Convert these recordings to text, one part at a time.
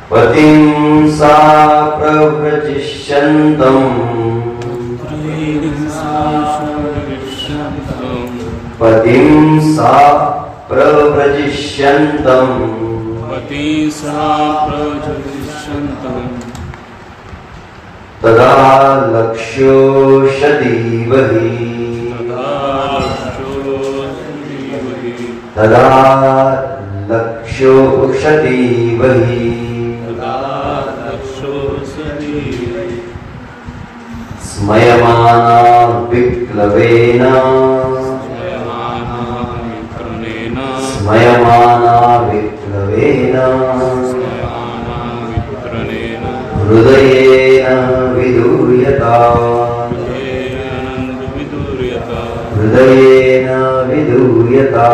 पतिं सा प्रव्रजिष्यन्तम् पतिं सा प्रव्रजिष्यन्तम् तदा लक्ष्योषतीव हि तदा लक्ष्योषतीव हि स्मयमाना विप्लवेन स्मयमाना विप्लवेन हृदयेन विदूर्यता हृदयेन विदूर्यता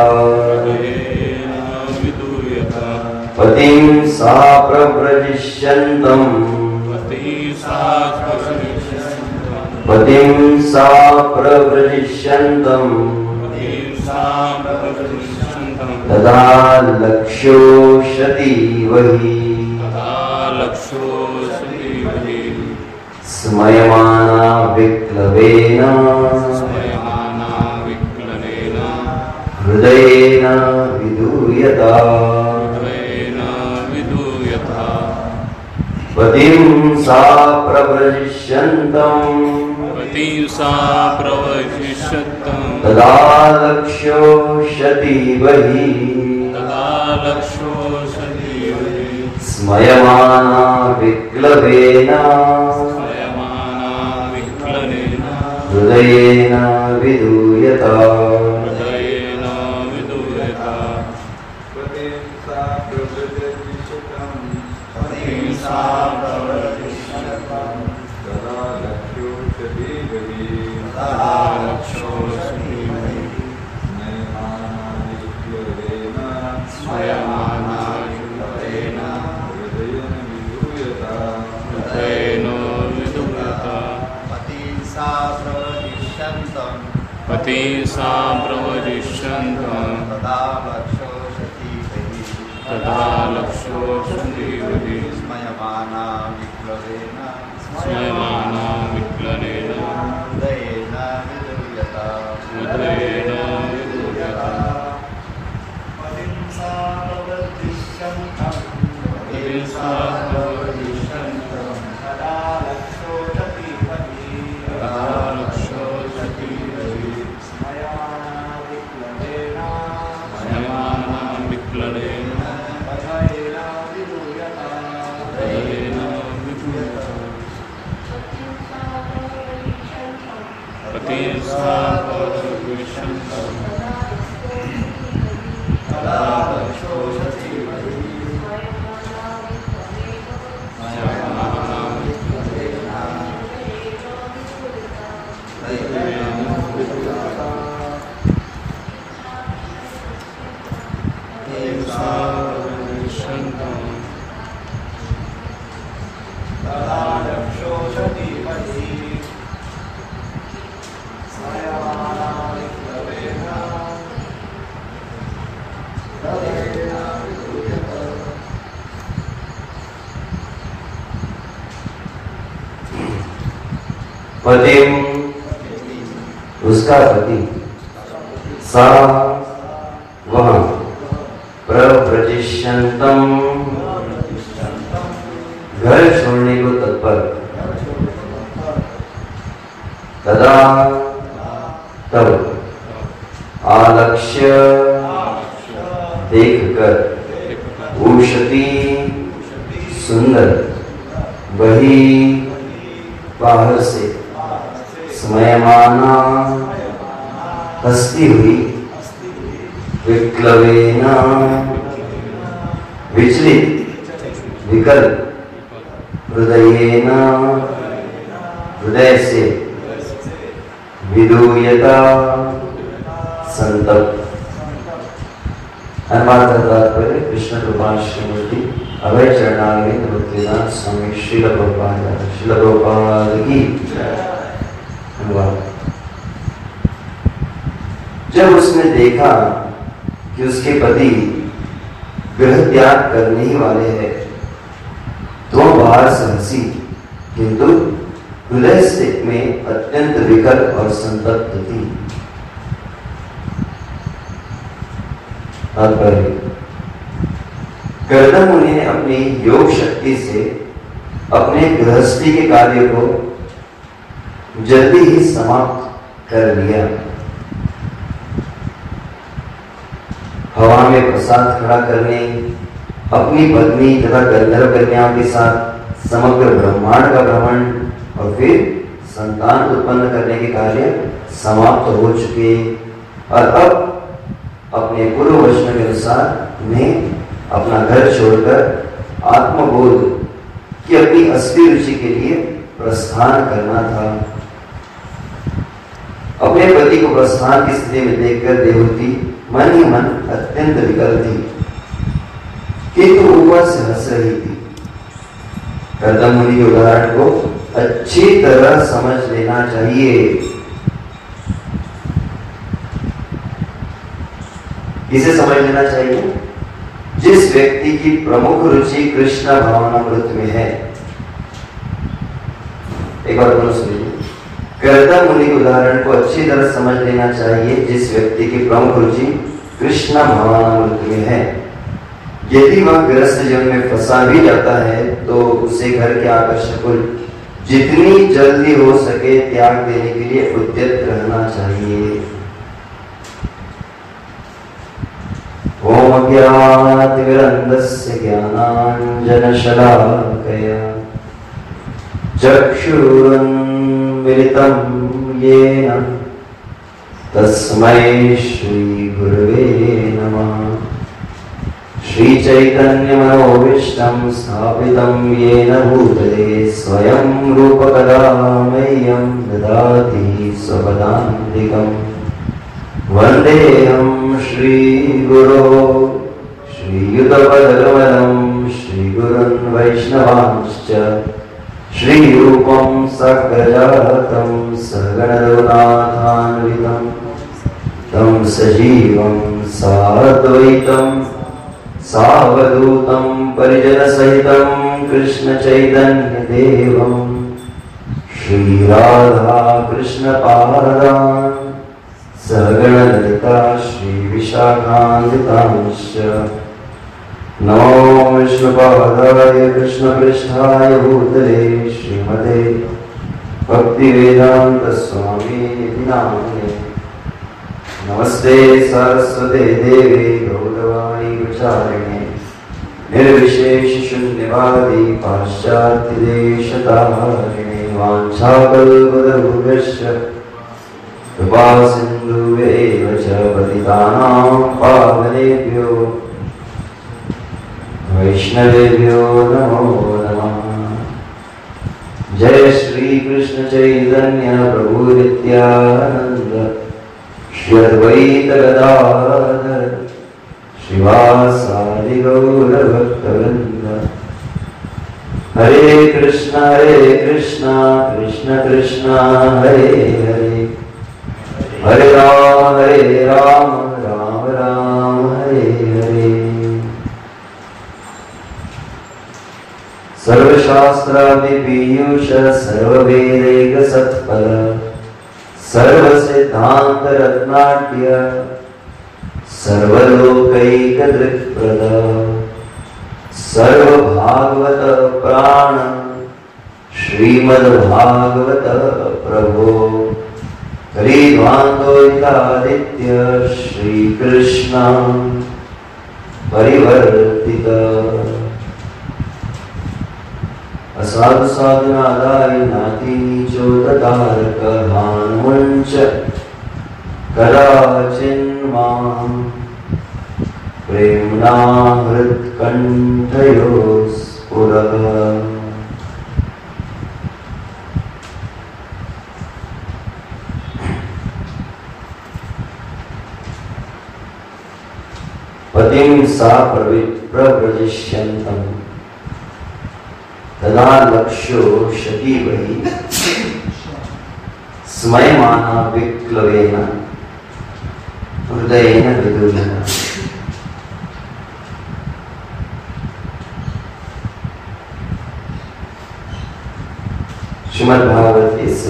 पतिं सा प्रव्रजिष्यन्तम् पतिं सा प्रव्रजिष्यन्तम् तदा लक्ष्योषतीव हि स्मयमाना विप्लवेन हृदयेन विदूर्यता पतिं सा प्रव्रजिष्यन्तम् तदा लक्ष्योषतीव हि स्मयमाना विप्लवेन हृदयेन विदूयता पति सा प्रवजिष्यन्तम् तदा लक्ष्योषतीव हि स्मयमाना विप्लवेन हृदयेन विदूर्यता पतिं सा प्रवजिष्यन्तम् तदा लक्ष्योषतीव हि पतिं उसका पति सा वह प्रव्रजिष्यन्तम् घर छोड़ने को तत्पर तदा तब आलक्ष्य देखकर उषती सुंदर वही बाहर से स्मयमाना हंसती हुई विप्लवेन विचलित विकल हृदयेन हृदय से विदूयता संतप्त। अनुवाद का तात्पर्य कृष्ण कृपा श्रीमती अभय चरणारविंद भक्तिवेदांत स्वामी श्रील प्रभुपाद की अनुवाद। जब उसने देखा कि उसके पति गृह त्याग करने ही वाले हैं बाहर से हंसी, किंतु हृदय में अत्यंत विकल और संतप्त थी। गर्दन मुनि ने अपनी योग शक्ति से अपने गृहस्थी के कार्य को जल्दी ही समाप्त कर लिया। हवा में प्रसाद खड़ा करने, अपनी पत्नी तथा गंधर्व कन्याओं के साथ समग्र ब्रह्मांड का भ्रमण और फिर संतान उत्पन्न करने के कार्य समाप्त हो चुके और अब अपने पूर्व वचन के अनुसार उन्हें अपना घर छोड़कर आत्मबोध की अपनी असली रुचि के लिए प्रस्थान करना था। अपने पति को प्रस्थान की स्थिति में देखकर देवहूति मन ही मन अत्यंत विकल थी, किंतु ऊपर से हंस रही थी। कर्दम मुनि के उदाहरण को अच्छी तरह समझ लेना चाहिए। किसे समझ लेना चाहिए? जिस व्यक्ति की प्रमुख रुचि कृष्ण भावनामृत में है। एक बार दोनों सुनिए। कर्दम मुनि के उदाहरण को अच्छी तरह समझ लेना चाहिए। जिस व्यक्ति की प्रमुख रुचि कृष्ण भावनामृत में है, यदि वह गृहस्थ जीवन में फंसा भी जाता है तो उसे घर के आकर्षण को जितनी जल्दी हो सके त्याग देने के लिए उद्यत रहना चाहिए। ओम अज्ञानतिमिरन्धस्य ज्ञानाञ्जनशलाकया चक्षुरुन्मिलितं येन तस्मै श्रीगुरवे नमः। श्रीचैतन्यमनोभीष्टं स्थापितं येन भूतले स्वयं रूपकदा मह्यं ददाति स्वपदान्तिकम्। वन्देऽहं श्रीगुरो श्रीयुतपदकमलं श्रीगुरुन् वैष्णवांश्च श्रीरूपं सग्रजातं सगणरघुनाथान्वितं तं सजीवं साद्वैतं सावधूतं परिजनसहितं कृष्णचैतन्यदेवं श्रीराधा कृष्णपादान् सगणललिता श्रीविशाखान्वितांश्च। नमो विष्णुपादाय कृष्णपृष्ठाय भूतले श्रीमते भक्तिवेदान्तस्वामिनिधि नामिने। नमस्ते सरस्वते देवे गौरवाणी प्रचारिणे निर्विशेषशून्यवादी पाश्चात्यदेशतारिणे। वाञ्छाकल्पतरुभ्यश्च कृपा सिन्धुभ्यैव च पतितानां पावनेभ्यो वैष्णवेभ्यो नमो नमः। जय श्री कृष्ण चैतन्य प्रभु नित्यानंद श्री अद्वैत गदाधर श्रीवासादि गौर भक्तवृंद। हरे कृष्ण कृष्ण कृष्ण हरे हरे, हरे राम राम राम हरे हरे। सर्वशास्त्रादिपीयूष सर्ववेदैक सत्फल सर्वसिद्धान्त रत्नाट्य सर्वलोकैक दृक्प्रद सर्वभागवत प्राण श्रीमद्भागवत प्रभो हरिध्वान्तोदितादित्य श्रीकृष्ण परिवर्तित। असाधु साधु नादाय नाति नीचो ततारक हानुमंच कदाचिन्मां प्रेम्णा हृत्कण्ठयो स्फुरः। पतिं सा प्रव्रजिष्यन्तम् तदा लक्ष्यो शकीवहि स्मयमाना विक्लवेन हृदयेन विदुरेण। श्रीमद् भागवत के इस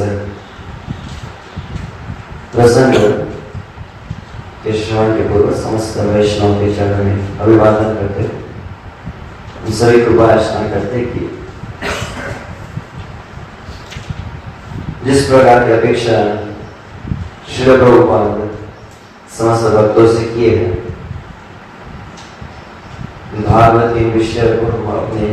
प्रसंग के श्रवण के पूर्व समस्त वैष्णव के चरण में अभिवादन करते हम सभी कृपा अर्चना करते कि जिस प्रकार की अपेक्षा श्रील प्रभुपाद समस्त भक्तों से किए हैं, भागवत के विषय को हम अपने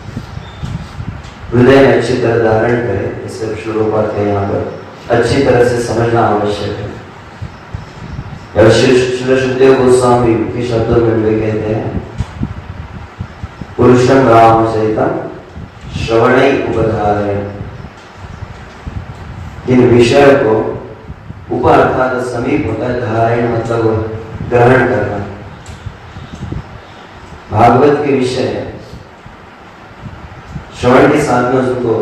हृदय में अच्छी तरह धारण करें। इससे श्लोपात के यहाँ पर अच्छी तरह से समझना आवश्यक है। श्री सुखदेव गोस्वामी के शब्दों में वे कहते हैं, पुरुषम रामचरितम श्रवणै उपधारय। इन विषय को उप अर्थात समीप होता है, धारण मतलब ग्रहण करना। भागवत के विषय श्रवण के साथ में उसको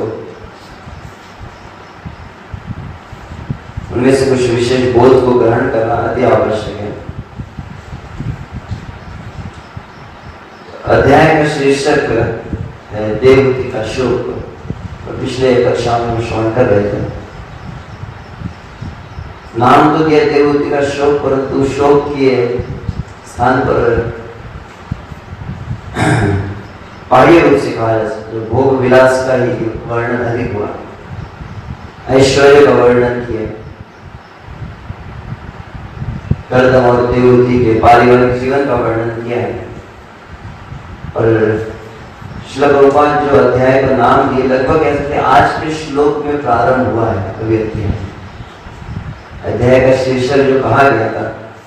उनमें से कुछ विशेष बोध को ग्रहण करना अति आवश्यक है। अध्याय का शीर्षक है देवहूति का शोक। पिछले कक्षा में हम श्रवण कर रहे थे। नाम तो दिया देवहूति का शोक, परंतु शोक के स्थान पर बाह्य रूप से कहा जा सकता है। भोग विलास का ही वर्णन अधिक हुआ, ऐश्वर्य का वर्णन किया, कर्दम और देवहूति के पारिवारिक जीवन का वर्णन किया है। और श्रील प्रभुपाद जो अध्याय का नाम दिए, लगभग कह सकते हैं आज के श्लोक में प्रारंभ हुआ है। अध्याय का शीर्षक जो कहा गया था,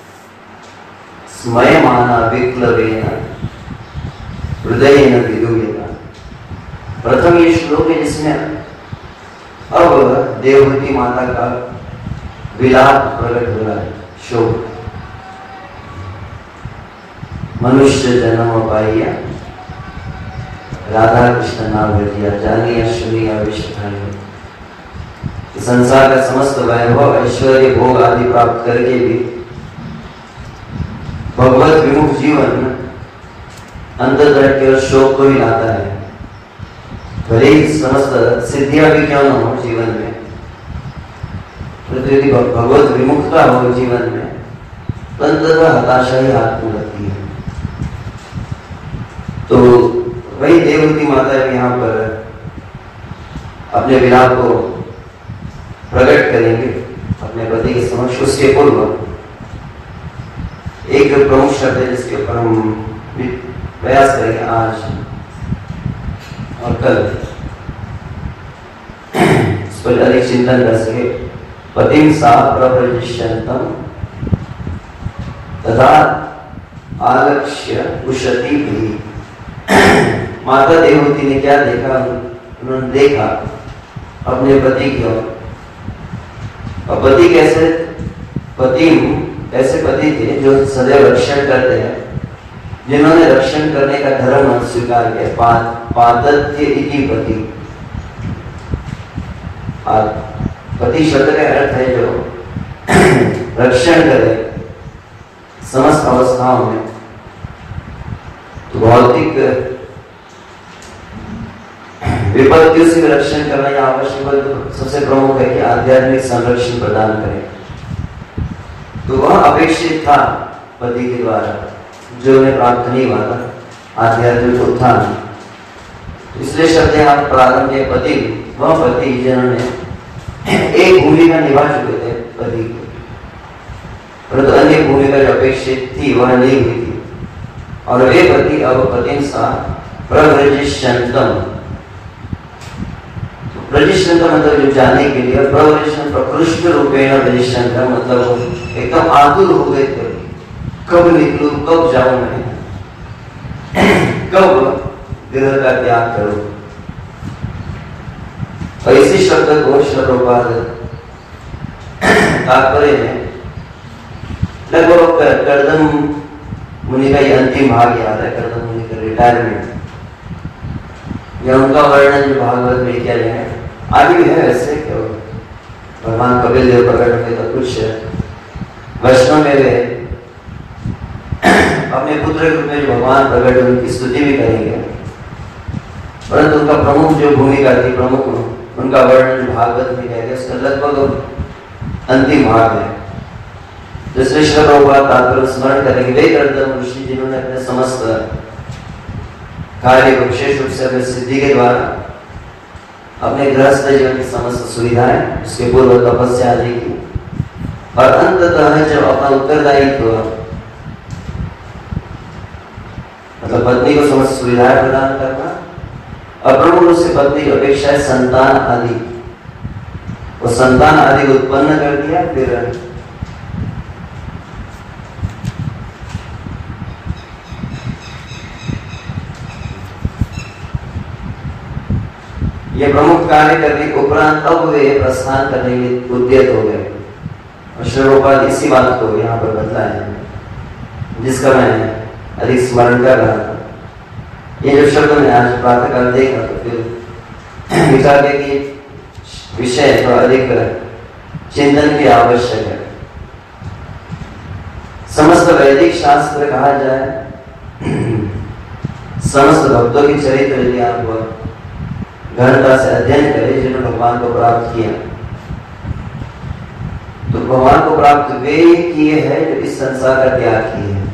स्मयमाना विक्लवेन हृदयेन विदूयता। प्रथम ये श्लोक है जिसमें अब देवहूति माता का विलाप प्रकट हो रहा है, शोक। मनुष्य जन्म पाइया राधा कृष्ण नाम भजिया, जानिया सुनिया विश्वधारिया। संसार का समस्त वैभव ऐश्वर्य भोग आदि प्राप्त करके भी भगवत विमुख जीवन अंततः केवल शोक को ही लाता है। भले ही समस्त सिद्धियां भी क्यों न हो जीवन में, परंतु यदि भगवत विमुखता हो जीवन में, अंततः हताशा ही हाथ में लगती है। तो वही देवहूति माता यहाँ पर अपने विलाप को प्रकट करेंगे अपने पति के समक्ष। उसके पूर्व एक प्रमुख शब्द है जिसके ऊपर हम प्रयास करेंगे आज और कल, इस पर अधिक चिंतन कर सके। पतिम सा प्रव्रजिष्यन्तम तथा आलक्ष्य उशती भी। माता देवहूति ने क्या देखा? उन्होंने देखा अपने पति की ओर। और पति कैसे पति थे जो सदैव रक्षण करते हैं, जिन्होंने रक्षण करने का धर्म स्वीकार किया। पादत्य इति पति। पति शब्द का अर्थ है जो रक्षण करे समस्त अवस्थाओं में। तो भौतिक विपत्तियों से रक्षण करना यह आवश्यक है। सबसे प्रमुख है कि आध्यात्मिक संरक्षण प्रदान करें। तो वह अपेक्षित था पति के द्वारा, जो उन्हें प्राप्त नहीं हुआ था, आध्यात्मिक उत्थान। इसलिए शब्द यहाँ प्रारंभ के पति, वह पति जिन्होंने एक भूमिका निभा चुके थे पति की, परंतु अन्य भूमिका जो अपेक्षित थी वह नहीं हुई थी। और वे पति अब पतिम सा प्रव्रजिष्यन्तम। प्रजिष्यन्तम मतलब जो जाने के लिए, प्रव्रजिष्यन्तम प्रकृष्ट रूपेण प्रजिष्यन्तम मतलब एकदम आतुर हो गए थे। कब निकलूं, कब जाऊं मैं, कब गृह का त्याग करूं। और इसी शब्द को श्लोपाद तात्पर्य में लगभग कर्दम मुनि का ये अंतिम भाग याद है। कर्दम मुनि का रिटायरमेंट या उनका वर्णन जो भागवत में किया गया है, आगे भी है वैसे। क्यों भगवान कपिल देव प्रकट हुए तो कुछ वैष्णव में वे अपने पुत्र के रूप में जो भगवान प्रकट हुए उनकी स्तुति भी करेंगे। परंतु उनका प्रमुख जो भूमिका थी, प्रमुख उनका वर्णन भागवत में कह गया, उसका लगभग अंतिम भाग है। जिसमें श्री प्रभुपाद तात्पर्य स्मरण करेंगे, वे कर्दम ऋषि जिन्होंने अपने समस्त कार्य को विशेष रूप से अपनी सिद्धि के द्वारा अपने गृहस्थ जीवन की समस्त सुविधाएं, उसके पूर्व तपस्या आदि की, और अंततः जब अपना उत्तरदायित्व मतलब पत्नी को समस्त सुविधाएं प्रदान करना और प्रमुख रूप से पत्नी की अपेक्षा है संतान आदि, वो संतान आदि को उत्पन्न कर दिया। फिर ये प्रमुख कार्य करने के उपरांत अब वे प्रस्थान करने के उद्यत हो गए। और श्री प्रभुपाद इसी बात को यहाँ पर बतलाए हैं, जिसका मैं अधिक स्मरण कर रहा था। ये जो शब्द मैंने आज प्रातःकाल देखा तो फिर विचार किया कि विषय थोड़ा अधिक चिंतन की आवश्यक है। समस्त वैदिक शास्त्र कहा जाए, समस्त भक्तों की चरित्र यदि आप गहनता से अध्ययन करें जिन्होंने भगवान को प्राप्त किया, तो भगवान को प्राप्त वे किए हैं जो इस संसार का त्याग किए हैं।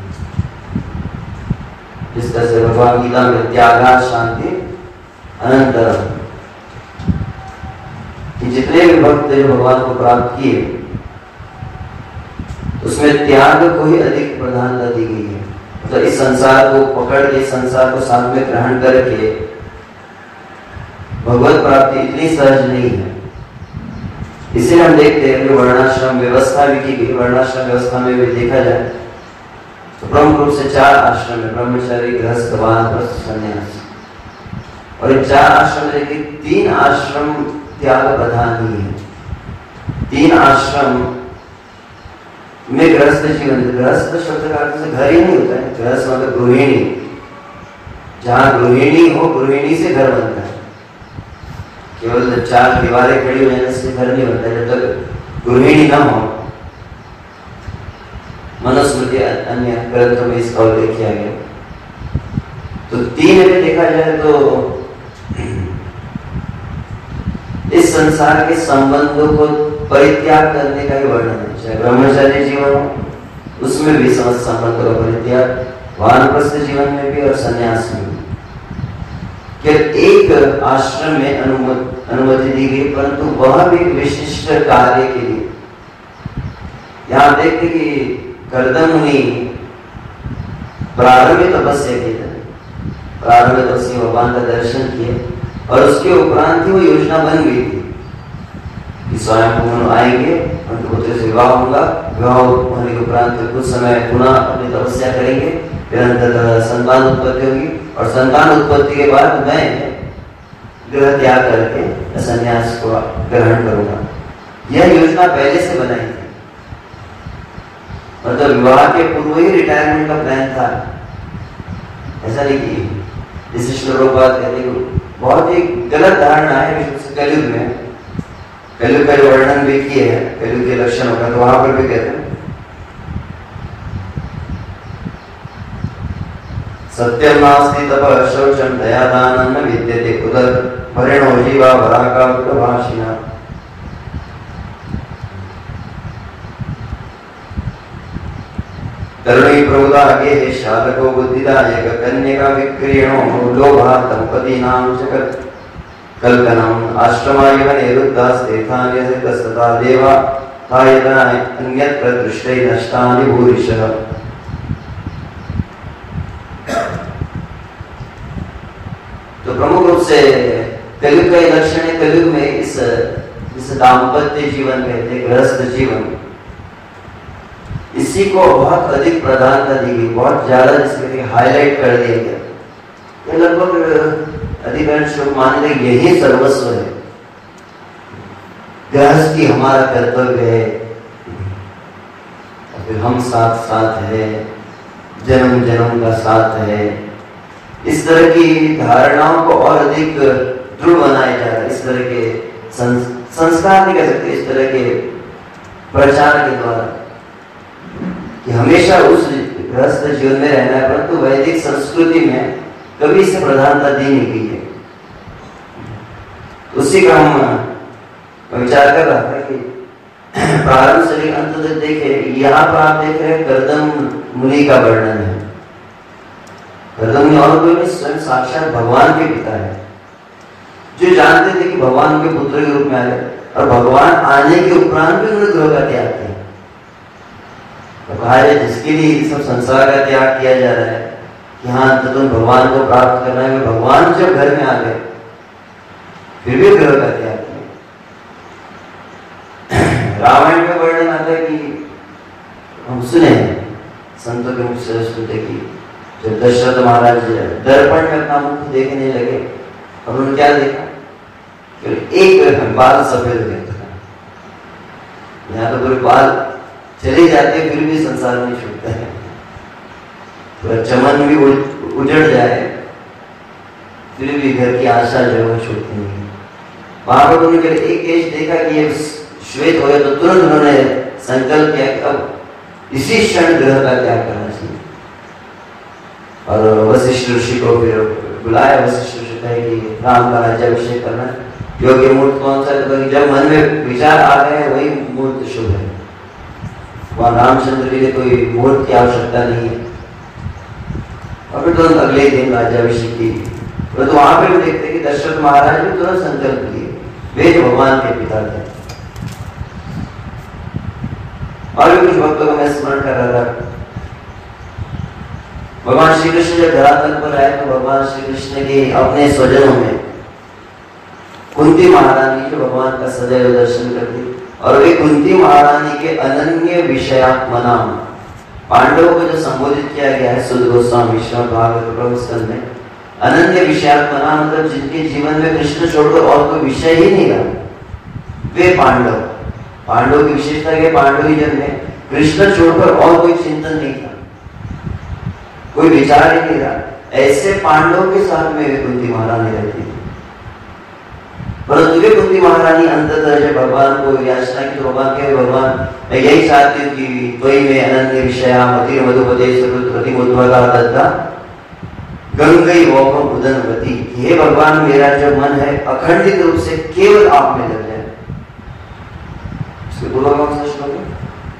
जिस तरह से भगवान गीता में त्यागा शांति अनंतरम, कि जितने भी भक्त जो भगवान को प्राप्त किए उसमें त्याग को ही अधिक प्रधानता दी गई है। मतलब इस संसार को पकड़ के, संसार को साथ में ग्रहण करके भगवत प्राप्ति इतनी सहज नहीं है। इसे हम देखते हैं कि वर्णाश्रम व्यवस्था भी की गई। वर्णाश्रम व्यवस्था में भी देखा जाए तो प्रमुख रूप से 4 आश्रम है, ब्रह्मचारी, गृहस्थ, वानप्रस्थ, सन्यास। और इन 4 आश्रम में देखिए 3 आश्रम त्याग प्रधान ही है। 3 आश्रम में गृहस्थ जीवन, गृहस्थ शब्द का अर्थ से घर ही नहीं होता है, गृहस्थ मतलब गृहिणी। जहां गृहिणी हो, गृहिणी से घर बनता है। केवल 4 दीवारें खड़ी हो जाने से घर नहीं बनता, जब तक गृहिणी न हो। मनुस्मृति अन्य ग्रंथों में इसका उल्लेख किया गया। तो 3 में देखा जाए तो इस संसार के संबंधों को परित्याग करने का ही वर्णन है। चाहे ब्रह्मचारी जीवन हो उसमें भी समस्त संबंधों का परित्याग, वानप्रस्थ जीवन में भी और संन्यास में भी। केवल एक आश्रम में अनुमति दी गई, परंतु वह भी विशिष्ट कार्य के लिए। यहाँ देखते कि कर्दम मुनि प्रारंभिक तपस्या की थे, प्रारंभिक तपस्या भगवान का दर्शन किए और उसके उपरांत ही वो योजना बन गई थी कि स्वयं आएंगे, उनके पुत्र से विवाह होगा, विवाह होने के उपरांत कुछ समय पुनः अपनी तपस्या करेंगे, फिर अंततः संतान उत्पत्ति होगी और संतान उत्पत्ति के बाद मैं गृह त्याग करके संन्यास को ग्रहण करूंगा। यह योजना पहले से बनाई थी, मतलब विवाह के पूर्व ही रिटायरमेंट का प्लान था। ऐसा नहीं कि जिसे श्री प्रभुपाद कहते हैं, बहुत ही गलत धारणा है विशेष कलयुग में। कलयुग का वर्णन भी किए हैं, कलयुग के लक्षण होगा, तो वहां पर भी कहते हैं सत्यम नास्ति तपः शौचम दयादानं न विद्यते उदर परिणो जीवा वराका प्रभाषिणा। तरुणी प्रबुदा गेहे शालको बुद्धिदायक कन्यका विक्रीणो लोभा दंपतीनां जगत् कल्पनम् आश्रमायव निरुद्धास्तेथान् यथतस्तथा देवा तायतना अन्यत्र दृष्टै नष्टानि भूरिशः। तो प्रमुख रूप से कलयुग का लक्षण है। कलयुग में इस दाम्पत्य जीवन कहते हैं, गृहस्थ जीवन, इसी को बहुत अधिक प्रधानता दी गई, बहुत ज्यादा जिसके हाईलाइट कर दिया गया। ये लगभग अधिकांश लोग मानते हैं यही सर्वस्व है, गृहस्थी हमारा कर्तव्य है, फिर हम साथ साथ है, जन्म जन्म का साथ है। इस तरह की धारणाओं को और अधिक दृढ़ बनाया जा रहा है। इस तरह के संस्कार नहीं कह सकते, इस तरह के प्रचार के द्वारा कि हमेशा उस गृहस्थ जीवन में रहना है, परंतु वैदिक संस्कृति में कभी इसे प्रधानता दी नहीं गई है। उसी का हम विचार कर रहा था कि प्रारंभ से लेकर अंत तक देखे, यहाँ पर आप देख रहे हैं कर्दम मुनि का वर्णन है। कर्दम मुनि और कोई नहीं, स्वयं साक्षात भगवान के पिता है, जो जानते थे कि भगवान के पुत्र के रूप में आए और भगवान आने के उपरांत भी उन्होंने गृह का त्याग किया। तो कहा जाए जिसके लिए सब संसार का त्याग किया जा रहा है कि हाँ तो तुम भगवान को प्राप्त करना है, भगवान जब घर में आ गए फिर भी गृह का त्याग किया। रामायण में वर्णन आता है कि हम सुने संतों के मुख से सुनते कि जब दशरथ महाराज दर्पण में अपना मुख देखने लगे और उन्होंने क्या देखा, एक बाल सफेद हो गया था। यहाँ तो पूरे बाल चले जाते फिर भी संसार में छूटता है, पूरा चमन भी उजड़ जाए फिर भी घर की आशा जो है वो छूटती नहीं। वहां पर उन्होंने एक केश देखा कि ये श्वेत हो गया तो तुरंत उन्होंने संकल्प किया कि अब इसी क्षण ग्रह का त्याग करना चाहिए। और वशिष्ठ ऋषि को फिर बुलाया। वशिष्ठ ऋषि कहे कि राम का राज्याभिषेक करना है, योग्य मुहूर्त कौन सा है? तो जब मन में विचार आ गए वही मुहूर्त शुभ है। वहां रामचंद्र के लिए कोई मुहूर्त की आवश्यकता नहीं है। और फिर तुरंत अगले दिन राज्याभिषेक की। तो वहां पर भी देखते कि दशरथ महाराज ने तुरंत संकल्प किए, वे जो भगवान के पिता थे। और भी कुछ भक्तों को मैं स्मरण कर रहा था। भगवान श्री कृष्ण जब धरातल पर आए तो भगवान श्री कृष्ण के अपने स्वजनों में कुंती महारानी जो भगवान का सदैव दर्शन करती, और वे कुंती महारानी के अनन्य विषयात्मना पांडवों को जो संबोधित किया गया है सुद गोस्वामी विश्व भागवत प्रभु स्कंद में, अनन्य विषयात्मना मतलब जिनके जीवन में कृष्ण छोड़कर और कोई विषय ही नहीं रहा, वे पांडव की विशेषता के पांडव ही जन में कृष्ण छोड़कर और कोई चिंतन नहीं था, कोई विचार ही नहीं रहा। ऐसे पांडव के साथ में वे कुंती महारानी रहती थी। परंतु वे कुंती महारानी अंततः जब भगवान को याचना की तो भगवान के भगवान मैं यही चाहती हूँ कि वही में अनन्य विषया मति मधुपते सर्वप्रति उद्भवता दत्ता गंगई वोकम उदनवती। हे भगवान मेरा जो मन है अखंडित रूप से केवल आप में लग जाए। इसके पूर्व कौन सा श्लोक है?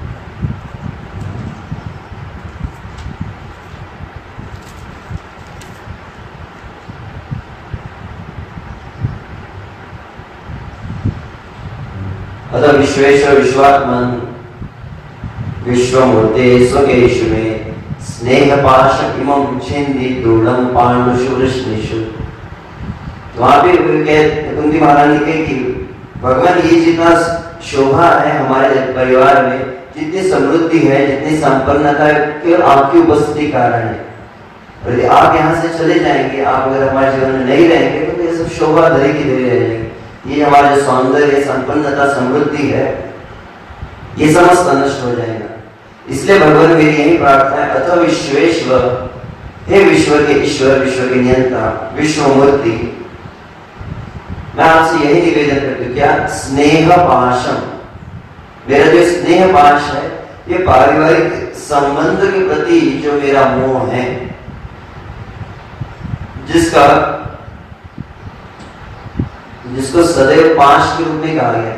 अतः विश्वेश्वर विश्वात्मन विश्वमूर्ते स्वकेशु में स्नेह पाशम इमं छिन्दी दूढ़म पांडुषु वृष्णिषु। तो वहां पे कुंती महारानी कहे कि भगवान ये जितना शोभा है हमारे परिवार में, जितनी समृद्धि है, जितनी संपन्नता है, केवल आपकी उपस्थिति कारण है। और यदि आप यहाँ से चले जाएंगे, आप अगर हमारे जीवन में नहीं रहेंगे तो ये सब शोभा धरी की धरी रह जाएगी। ये हमारा जो सौंदर्य संपन्नता समृद्धि है ये समस्त नष्ट हो जाएगा। इसलिए भगवान मेरी यही प्रार्थना है, अथवा विश्वेश्वर, हे विश्व के ईश्वर, विश्व के नियंता, विश्वमूर्ति, मैं आपसे यही निवेदन करती हूँ, क्या स्नेह पाशम, मेरा जो स्नेह पाश है ये पारिवारिक संबंध के प्रति जो मेरा मोह है, जिसको सदैव पाश के रूप में कहा गया है।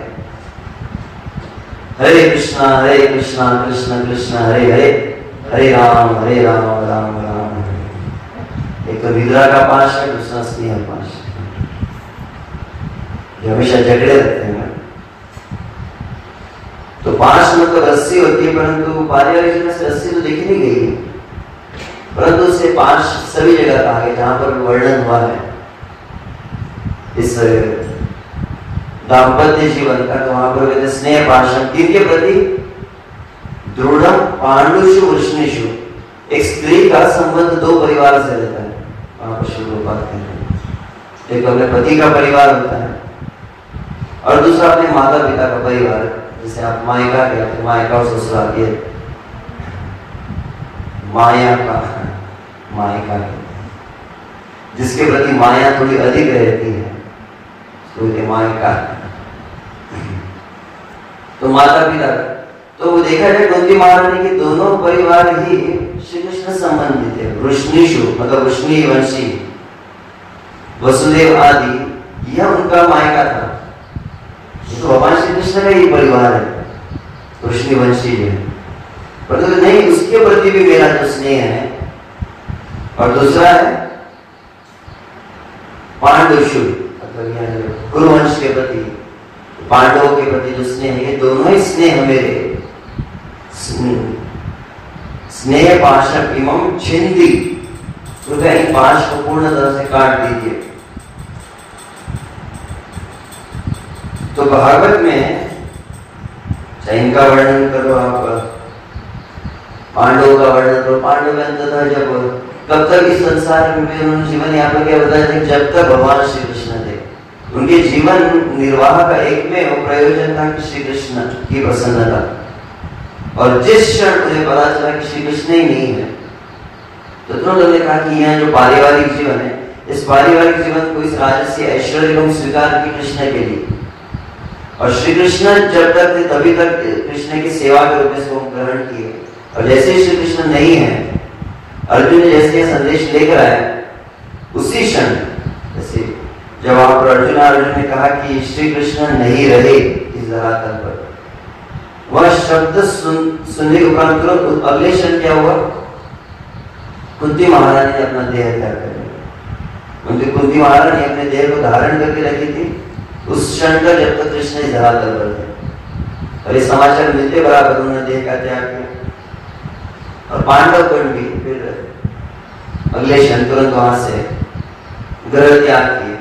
हरे कृष्णा कृष्ण कृष्ण हरे हरे, हरे राम राम राम हरे। एक तो निद्रा का पाश है, दूसरा स्नेह पाश, जो हमेशा झगड़े रहते हैं। तो पाश मतलब रस्सी होती है, परंतु पारिवारिक जीवन से रस्सी तो देखी नहीं गई है, परंतु उससे पाश सभी जगह कहा गया जहां पर वर्णन हुआ है इस दाम्पत्य जीवन का। तो वहां पर कहते स्नेह पाशम, किनके प्रति? दृढ़ पांडुषु वृष्णिषु, एक स्त्री का संबंध दो परिवार से रहता है। वहां पर शुरू बात कहते हैं, एक अपने पति का परिवार होता है और दूसरा अपने माता पिता का परिवार, जिसे आप मायका कहते हैं। मायका और ससुराल, ये माया का मायका कहते हैं, जिसके प्रति माया थोड़ी अधिक रहती है तो मायका। तो माता पिता, तो वो देखा जाए कुंती महारानी के दोनों परिवार ही श्री कृष्ण संबंधित है। वृष्णिषु मतलब वृष्णि वंशी, वसुदेव आदि, यह उनका मायका था। ये तो भगवान श्री कृष्ण का ही परिवार है, वंशी है, परंतु नहीं, उसके प्रति भी मेरा जो स्नेह है। और दूसरा है पांडुशु, मतलब कुरुवंश के प्रति, पांडवों के प्रति जो स्नेह है, ये दोनों ही स्नेह मेरे स्नेह पाशम इमम छिंदी, कृपया इन पाश को पूर्ण तरह से काट दीजिए। तो भागवत में चाहे इनका वर्णन करो आप, पांडवों का वर्णन करो, पांडव में अंततः जब कब तक इस संसार में उन्होंने जीवन यापन किया बताया था, जब तक भगवान श्री कृष्ण थे। उनके जीवन निर्वाह का एकमेव प्रयोजन था कि श्री कृष्ण की प्रसन्नता। और जिस क्षण मुझे पता चला कि श्री कृष्ण ही नहीं है, तो तुरंत हमने कहा कि यह जो पारिवारिक जीवन है, इस पारिवारिक जीवन को इस राजसी ऐश्वर्य को स्वीकार की कृष्ण के लिए। और श्री कृष्ण जब तक थे तभी तक कृष्ण की सेवा के रूप में इसको ग्रहण किए। और जैसे ही श्री कृष्ण नहीं है, अर्जुन ने जैसे संदेश लेकर आया, उसी क्षण जैसे जब वहां पर अर्जुन ने कहा कि श्री कृष्ण नहीं रहे इस धरातल पर, वह शब्द सुनने के उपरांत तुरंत अगले क्षण क्या हुआ, कुंती महारानी ने अपना देह त्याग कर दिया। उनकी कुंती महारानी अपने देह को धारण करके रखी थी उस क्षण का, जब तक कृष्ण इस धरातल पर थे। और ये समाचार मिलते बराबर उन्होंने देह का त्याग किया। और पांडव कर्ण भी फिर अगले क्षण तुरंत वहां से ग्रह त्याग किए।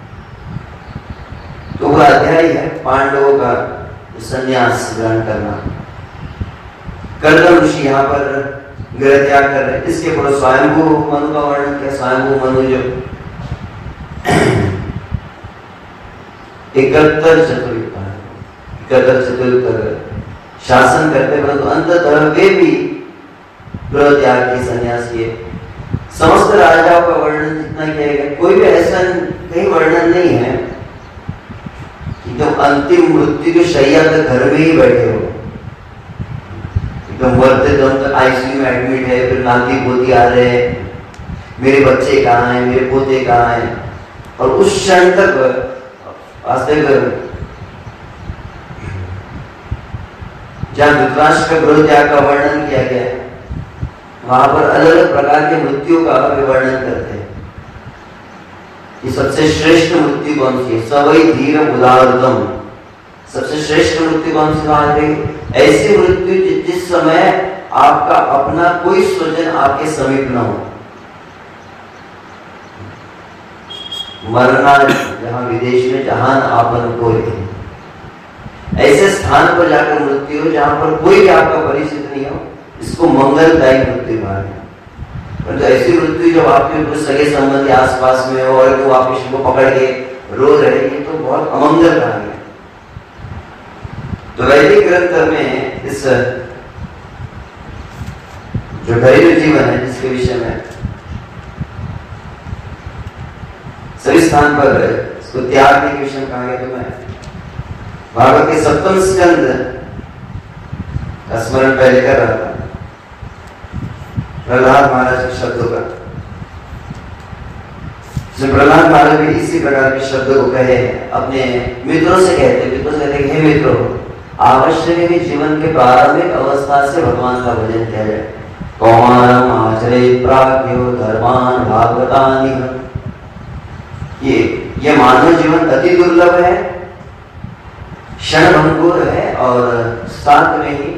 तो वह अध्याय है पांडवों का संन्यास ग्रहण करना। कर्दम ऋषि यहाँ पर ग्रह त्याग कर रहे हैं। इसके पूर्व स्वयंभू मनु का वर्णन किया। स्वयंभू मनु जो 71 चतुर्युग शासन करते, परंतु अंततः वे भी गृह त्याग के संन्यास किए। समस्त राजाओं का वर्णन जितना किया गया, कोई भी ऐसा कहीं वर्णन नहीं है कि एकदम अंतिम मृत्यु के शैया तक घर में ही बैठे हो, एकदम मरते दम तक आईसीयू में एडमिट है, फिर नाती पोती आ रहे हैं, मेरे बच्चे कहाँ हैं, मेरे पोते कहाँ हैं। और उस क्षण तक वास्तविक जहाँ धृतराष्ट्र का गृह त्याग का वर्णन किया गया है, वहां पर अलग अलग प्रकार के मृत्यु का वर्णन करते हैं कि सबसे श्रेष्ठ मृत्यु कौन सी है। सवई धीर उदारतम, सबसे श्रेष्ठ मृत्यु कौन सी बात है? ऐसी मृत्यु जिस समय आपका अपना कोई स्वजन आपके समीप न हो। मरना जहां विदेश में जहां आपन कोई है, ऐसे स्थान पर जाकर मृत्यु हो जहां पर कोई भी आपका परिचित नहीं हो, इसको मंगलदायी मृत्यु माने। तो ऐसी मृत्यु जब आपके कुछ सगे संबंधी आसपास में हो और वो आप किसी को पकड़ के रो रहे, ये तो बहुत अमंगल कहा गया। तो वैदिक ग्रंथ में इस जो घरेलू जीवन है जिसके विषय में सभी स्थान पर इसको त्याग के विषय में कहा गया। तो मैं भागवत के 7वें स्कंद का स्मरण पहले कर रहा था, प्रहलाद महाराज के शब्दों का। प्रहलाद महाराज भी इसी प्रकार के शब्दों को कहे अपने मित्रों से कहते हे मित्रों, आवश्यक है कि जीवन के प्रारंभिक अवस्था से भगवान का भजन किया जाए। कौमारम आचरेत् प्राज्ञो धर्मान भागवतानि। ये मानव जीवन अति दुर्लभ है, क्षणभंगुर है और साथ में ही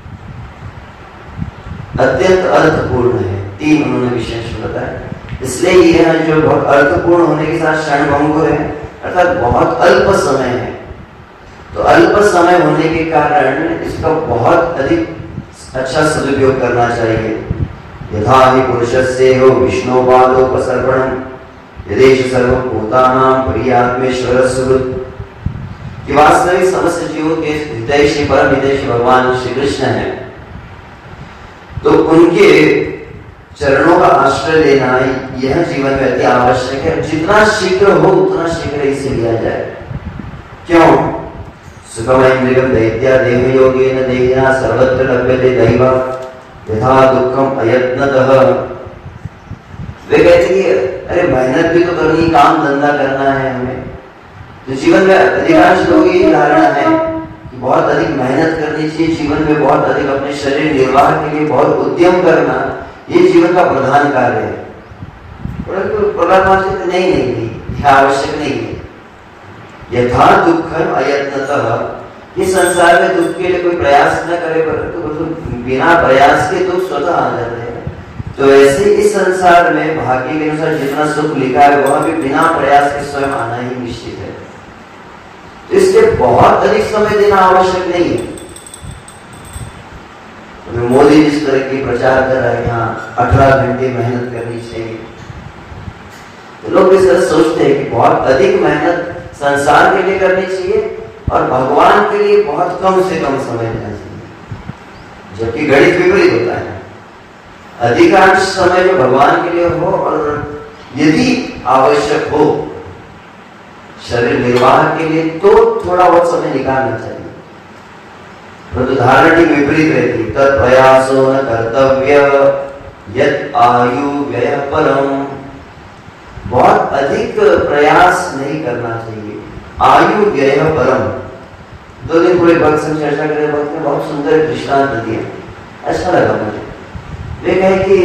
अत्यंत अर्थपूर्ण है। 3 उन्होंने विशेष बताया। इसलिए यह जो बहुत अर्थपूर्ण होने के साथ क्षणभंगुर है, अर्थात बहुत अल्प समय है। तो अल्प समय होने के कारण इसका बहुत अधिक अच्छा सदुपयोग करना चाहिए। यथा हि पुरुषस्य हो विष्णुपादोपसर्पणम् यदेश सर्वभूतानां प्रियात्मेश्वर सुहृत्। कि वास्तविक समस्त जीवों के हितैषी परम हितैषी भगवान श्री कृष्ण है, तो उनके चरणों का आश्रय लेना यह जीवन में अति आवश्यक है। जितना शीघ्र हो उतना शीघ्र इसे लिया जाए। क्यों? सुखमैन्द्रियं दैत्या देह योगेन देहिना सर्वत्र लभ्यते दैव यथा दुःखम अयत्नतः। वे कहते कि अरे मेहनत भी तो करनी, काम धंधा करना है हमें, तो जीवन में अधिकांश लोग ये धारणा है कि बहुत अधिक मेहनत करनी चाहिए, जीवन में बहुत अधिक अपने शरीर निर्वाह के लिए बहुत उद्यम करना, ये जीवन का प्रधान कार्य है। परंतु प्रहलाद महाराज नहीं, यह आवश्यक नहीं है। यथा दुखम अयत्नतः, इस संसार में दुख के लिए कोई प्रयास न करे, परंतु बिना प्रयास के दुख स्वतः आ जाते हैं। तो ऐसे इस संसार में भाग्य के अनुसार जितना सुख लिखा है वह भी बिना प्रयास के स्वयं आना ही निश्चित है। तो इसलिए बहुत अधिक समय देना आवश्यक नहीं है। तो मोदी जिस तरह की प्रचार कर रहा है, यहाँ 18 घंटे मेहनत करनी चाहिए, तो लोग इस तरह सोचते हैं कि बहुत अधिक मेहनत संसार के लिए करनी चाहिए और भगवान के लिए बहुत कम से कम समय देना चाहिए, जबकि गणित विपरीत होता है। अधिकांश समय जो भगवान के लिए हो और यदि आवश्यक हो शरीर निर्वाह के लिए तो थोड़ा बहुत समय निकालना चाहिए। परंतु धारणा की विपरीत रहती, तत् प्रयासो न कर्तव्य यत् आयु व्यय परम। बहुत अधिक प्रयास नहीं करना चाहिए, आयु व्यय परम। 2 दिन पूरे भक्त से चर्चा करने वक्त में बहुत सुंदर दृष्टांत दिया, अच्छा लगा मुझे। वे कहे कि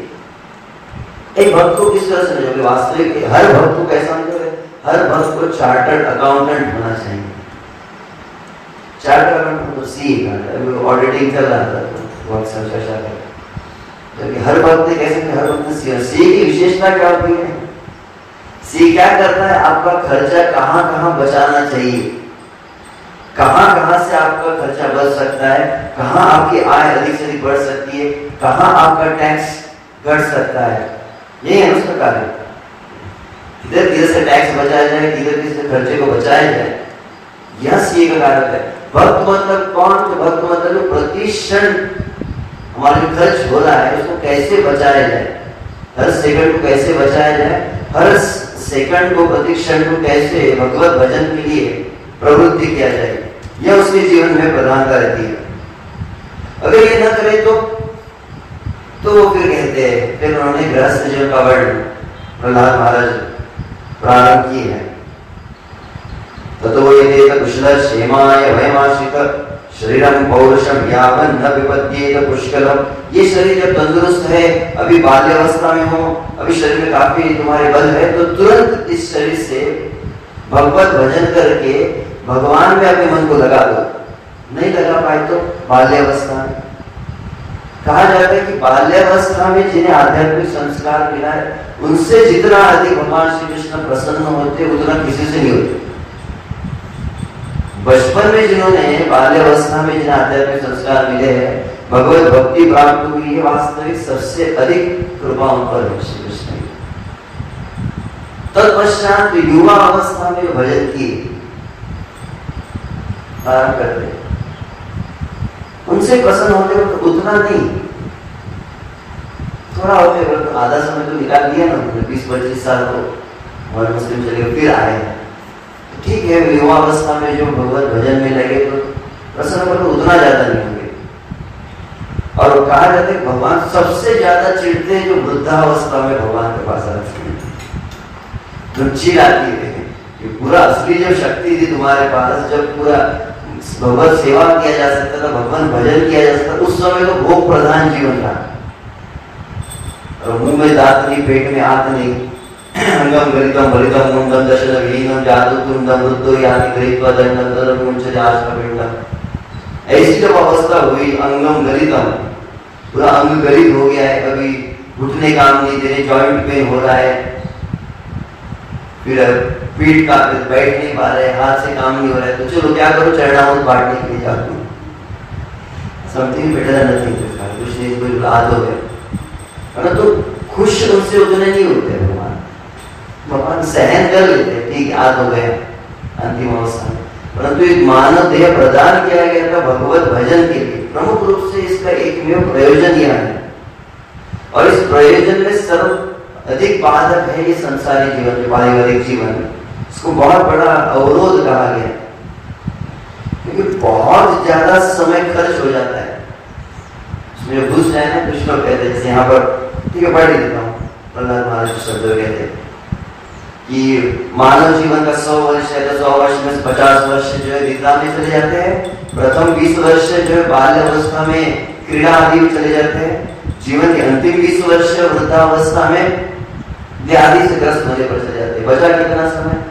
एक भक्त को किस तरह समझोगे, वास्तविक हर भक्त को कैसा समझोगे, हर भक्त को चार्टर्ड अकाउंटेंट होना चाहिए। चार्टर्ड अकाउंटेंट तो सी ऑडिटिंग कर रहा था, बहुत चर्चा कर, हर भक्त कैसे, हर भक्त सी की विशेषता क्या होती है, सी क्या करता है, आपका खर्चा कहाँ कहाँ बचाना चाहिए, कहाँ कहाँ से आपका खर्चा बच सकता है, कहाँ आपकी आय अधिक से अधिक बढ़ सकती है, कहाँ आपका टैक्स घट सकता है, यही है उसका कार्य। किधर से टैक्स बचाया जाए, किधर से खर्चे को बचाया जाए, यह सी का कार्य है। भक्त मतलब कौन, भक्त मतलब प्रति क्षण हमारे खर्च हो रहा है उसको कैसे बचाया जाए, हर सेकंड को कैसे बचाया जाए, हर सेकंड को प्रति क्षण को कैसे भगवत भजन के लिए प्रवृत्ति किया जाए, यह उसके जीवन में प्रधानता रहती है। अगर ये न करे तो वो फिर कहते हैं, फिर उन्होंने गृहस्थ जीवन का वर्णन प्रहलाद महाराज प्रारंभ किए हैं। ततो यदेत कुशल क्षेमाय वयमाश्रित शरीरम पौरुषम यावन न विपद्येत पुष्कलम। ये शरीर जब तंदुरुस्त है, अभी बाल्यावस्था में हो, अभी शरीर में काफी तुम्हारे बल है, तो तुरंत इस शरीर से भगवत भजन करके भगवान में अपने मन को लगा दो। नहीं लगा पाए तो बाल्यावस्था में, कहा जाता है कि बाल्यावस्था में जिन्हें आध्यात्मिक संस्कार मिला है उनसे जितना अधिक भगवान श्री कृष्ण प्रसन्न होते उतना किसी से नहीं होते। बचपन में जिन्होंने बाल्यावस्था में जिन्हें आध्यात्मिक संस्कार मिले हैं, भगवत भक्ति प्राप्त हुई है, वास्तविक सबसे अधिक कृपा उन पर है श्री कृष्ण की। तत्पश्चात युवा अवस्था में भजन की प्रारंभ करते, उनसे प्रसन्न होते वक्त उतना नहीं, थोड़ा होते वक्त आधा समय तो निकाल दिया ना, 20-25 साल तो और मुस्लिम चले फिर आए हैं, ठीक है। युवा अवस्था में जो भगवत भजन में लगे तो प्रसन्न पर तो उतना ज्यादा नहीं होंगे। और कहा जाता है भगवान सबसे ज्यादा चिढ़ते हैं जो वृद्धावस्था में भगवान के पास आते हैं, तो चिढ़ आती है कि पूरा असली जो शक्ति थी तुम्हारे पास, जब पूरा भगवत सेवा किया जा सकता था, भगवान भजन किया जा सकता, उस समय तो भोग प्रधान जीवन था, और मुंह में दांत नहीं, पेट में आंत नहीं, अंगम गलितम बलितम मुंडम दशरथ विहीनम जादू तुंडम रुद्रो याति गलित्वा दंडम तदम मुंच जाष्टपिंडम। ऐसी जब अवस्था हुई, अंगम गलितम, पूरा अंग गलित हो गया है, कभी घुटने काम नहीं दे रहे, जॉइंट पेन हो रहा है, फिर पीठ का बैठ नहीं पा रहे, हाथ से काम नहीं हो रहा है, तो चलो क्या करो, चरणामृत बांटने के लिए जाते हैं, समथिंग बेटर देन नथिंग, कुछ नहीं, कोई लाद हो गया, तो खुश उनसे उतने नहीं होते भगवान, भगवान सहन कर लेते हैं, ठीक याद हो गया अंतिम अवस्था में, परंतु एक मानव देह प्रदान किया गया था भगवत भजन के लिए। प्रमुख रूप से इसका एकमेव प्रयोजन यह है, और इस प्रयोजन में सर्व अधिक बाधक है ये संसारी जीवन, पारिवारिक जीवन, इसको बहुत बड़ा अवरोध कहा गया, क्योंकि बहुत ज्यादा समय खर्च हो जाता है उसमें घुस जाए ना। कुछ लोग कहते हैं, जैसे यहाँ पर, ठीक है पढ़ ही देता हूँ, प्रहलाद महाराज शब्द कहते हैं, कि मानव जीवन का 100 वर्ष है तो 100 वर्ष में 50 वर्ष जो है विद्या में चले जाते हैं, प्रथम 20 वर्ष जो है बाल्य अवस्था में क्रीड़ा आदि में चले जाते हैं, जीवन के अंतिम 20 वर्ष वृद्धावस्था में व्याधि से ग्रस्त होने पर चले जाते हैं। बचा कितना समय?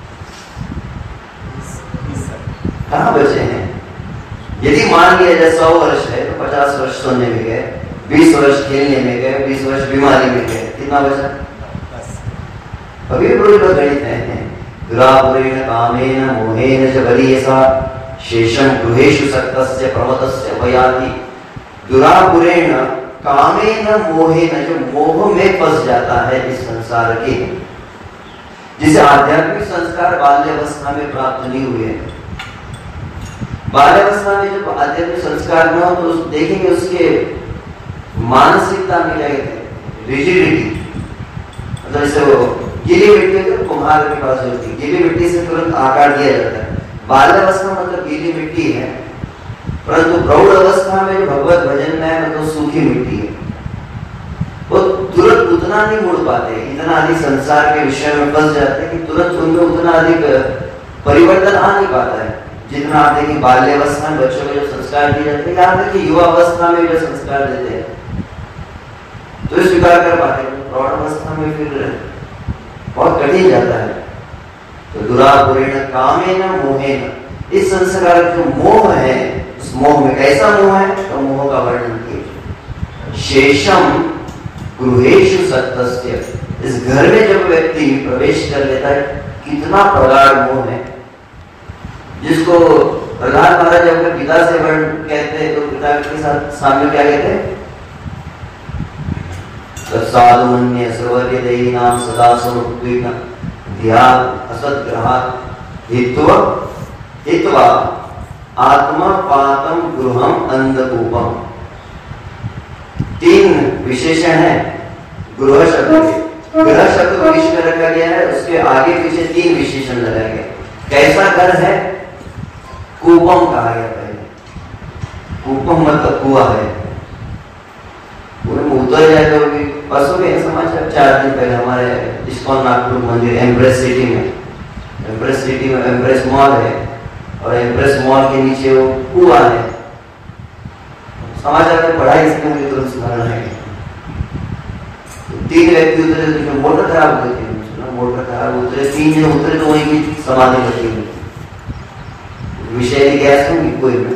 कहाँ बचे हैं? यदि मान लिया जाए 100 वर्ष है तो 50 वर्ष सोने में गए, 20 वर्ष खेलने में गए, 20 वर्ष बीमारी में गए, कितना बचा? अभी गणित है। दुरापुरेण कामेन मोहेन च बलीयसा शेषम गृहेषु सक्तस्य प्रमतस्य वयाति। दुरापुरेण कामेन मोहेन, जो मोह में फंस जाता है इस संसार के, जिसे आध्यात्मिक संस्कार बाल्यावस्था में प्राप्त नहीं हुए। बाल्यावस्था में जब आध्यात्मिक संस्कार न हो तो देखेंगे उसके मानसिकता में क्या कहते हैं, रिजिडिटी। मतलब जैसे वो गीली मिट्टी तो कुम्हार के पास होती है, गीली मिट्टी से तुरंत आकार दिया जाता है। बाल्यावस्था मतलब गीली मिट्टी है, परंतु प्रौढ़ अवस्था में जो भगवत भजन में है मतलब सूखी मिट्टी है। वो तुरंत उतना नहीं मुड़ पाते, इतना अधिक संसार के विषय में फंस जाते हैं कि तुरंत उनमें उतना अधिक परिवर्तन आ नहीं पाता है जितना आप देखिए बाल्यावस्था में बच्चों को जो संस्कार दिए जाते हैं, यहाँ तक कि युवा अवस्था में जो संस्कार देते हैं तो स्वीकार कर पाते हैं। प्रौढ़ अवस्था में फिर बहुत कठिन जाता है। तो दुरापुरेण कामेन मोहेन, इस संस्कार जो मोह है उस मोह में कैसा मोह है तो मोह का वर्णन किया। शेषम गृहेषु सक्तस्य, इस घर में जब व्यक्ति प्रवेश कर लेता है कितना प्रगाढ़ मोह है, जिसको प्रहलाद महाराज अपने पिता से वर्ण कहते हैं तो पिता के साथ सामने क्या कहते हैं, तत्साधुमन्य सर्वज्ञदेहिनां सदा समुद्विग्न ध्यान असद्ग्रहात् हित्वा आत्मपातं गृहं अंधकूपम। 3 विशेषण है गृह शब्द के। गृह शब्द को इसमें रखा गया है, उसके आगे पीछे 3 विशेषण लगाए गए। कैसा घर है? कूपम कहा गया पहले। कूपम मतलब कुआं है। उतर जाए तो परसों में समाचार 4 दिन पहले हमारे इस्कॉन नागपुर मंदिर एम्प्रेस सिटी में एम्प्रेस मॉल है और एम्प्रेस मॉल के नीचे वो कुआं है। समाचार में पढ़ा इसमें मुझे तुरंत स्मरण है। 3 व्यक्ति उतरे तो मोटर खराब हो गई, मोटर खराब उतरे, 3 जन उतरे तो वहीं की समाधि लगी हुई, विषैली गैस होगी कोई में।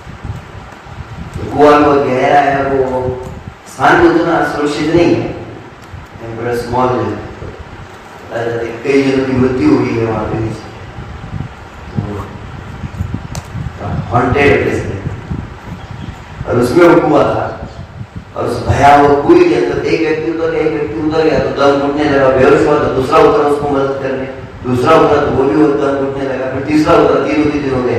कुआं बहुत गहरा है, वो स्थान उतना सुरक्षित नहीं है। एम्प्रेस मॉल है, कई जनों की मृत्यु हुई है वहां पे, हॉन्टेड प्लेस है और उसमें वो कुआं था और उस भयावह कुएं के अंदर एक व्यक्ति उतर गया तो दम घुटने लगा, बेहोश हुआ तो दूसरा उतरा उसको मदद करने, दूसरा उतरा तो वो भी दम घुटने लगा, फिर तीसरा उतरा, 3 दिन हो गए।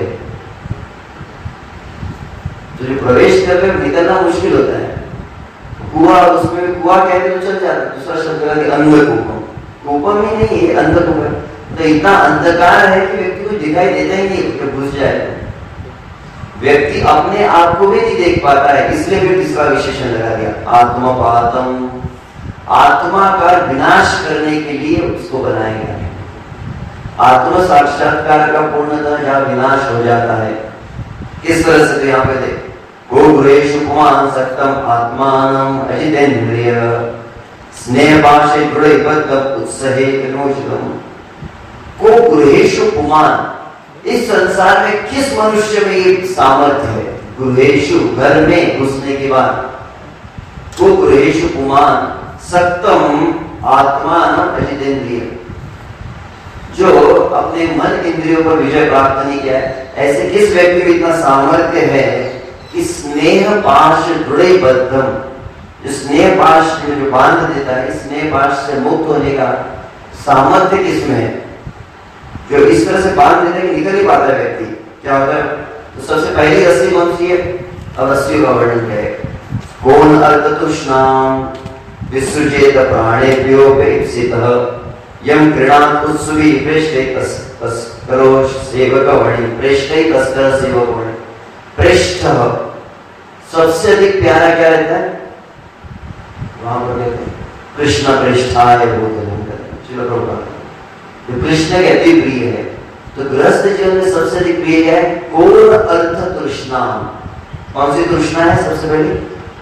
तो जो प्रवेश कर रहे निकलना मुश्किल होता है। कुआं, उसमें कुआं कहते तो चल जाता, दूसरा शब्द लगा अंधकूपम। कूपम ही नहीं है, अंधकूपम। तो इतना अंधकार है कि व्यक्ति को दिखाई देता ही नहीं, जब घुस जाए व्यक्ति अपने आप को भी नहीं देख पाता है, इसलिए फिर तीसरा विशेषण लगा दिया आत्मपातम। आत्मा का विनाश करने के लिए उसको बनाया गया। आत्म साक्षात्कार का पूर्णतः जहाँ विनाश हो जाता है, किस तरह से? तो यहाँ पे देख, गोगुरेषु पुमान् सक्तम् आत्मानं अजितेन्द्रिय स्नेहपाशे दृढबद्धम् उत्साहे तनोजुगम्। गोगुरेषु पुमान्, इस संसार में किस मनुष्य में ये सामर्थ्य है? गृहेषु, घर में घुसने के बाद, गोगुरेषु पुमान् सक्तम् आत्मानं अजितेन्द्रिय, जो अपने मन इंद्रियों पर विजय प्राप्त नहीं किया है, ऐसे किस व्यक्ति में इतना सामर्थ्य है कि स्नेह पाश दृढ़बद्धम, जो स्नेह पाश जो बांध देता है, स्नेह पाश से मुक्त होने का सामर्थ्य किसमें है? जो इस तरह से बांध देने के निकल ही पाता है व्यक्ति, क्या होता है? तो सबसे पहली रस्सी कौन सी है? अब रस्सी का वर्णन क्या है? कौन अर्थतुष्णाम विसृजेत प्राणेभ्योपेक्षितः यम क्रीणात् उत्सुवी प्रेष्ठे तस्करो सेवकवणि प्रेष्ठे तस्कर सेवकवणि। प्रेष्ठ सबसे अधिक प्यारा क्या रहता है? वहां पर कहते हैं कृष्ण प्रेष्ठाय भूतलं। चलो प्रभुपाद जो कृष्ण के अति प्रिय है। तो गृहस्थ जीवन में सबसे अधिक प्रिय है कौन अर्थ तृष्णा। कौन सी तृष्णा है सबसे पहले?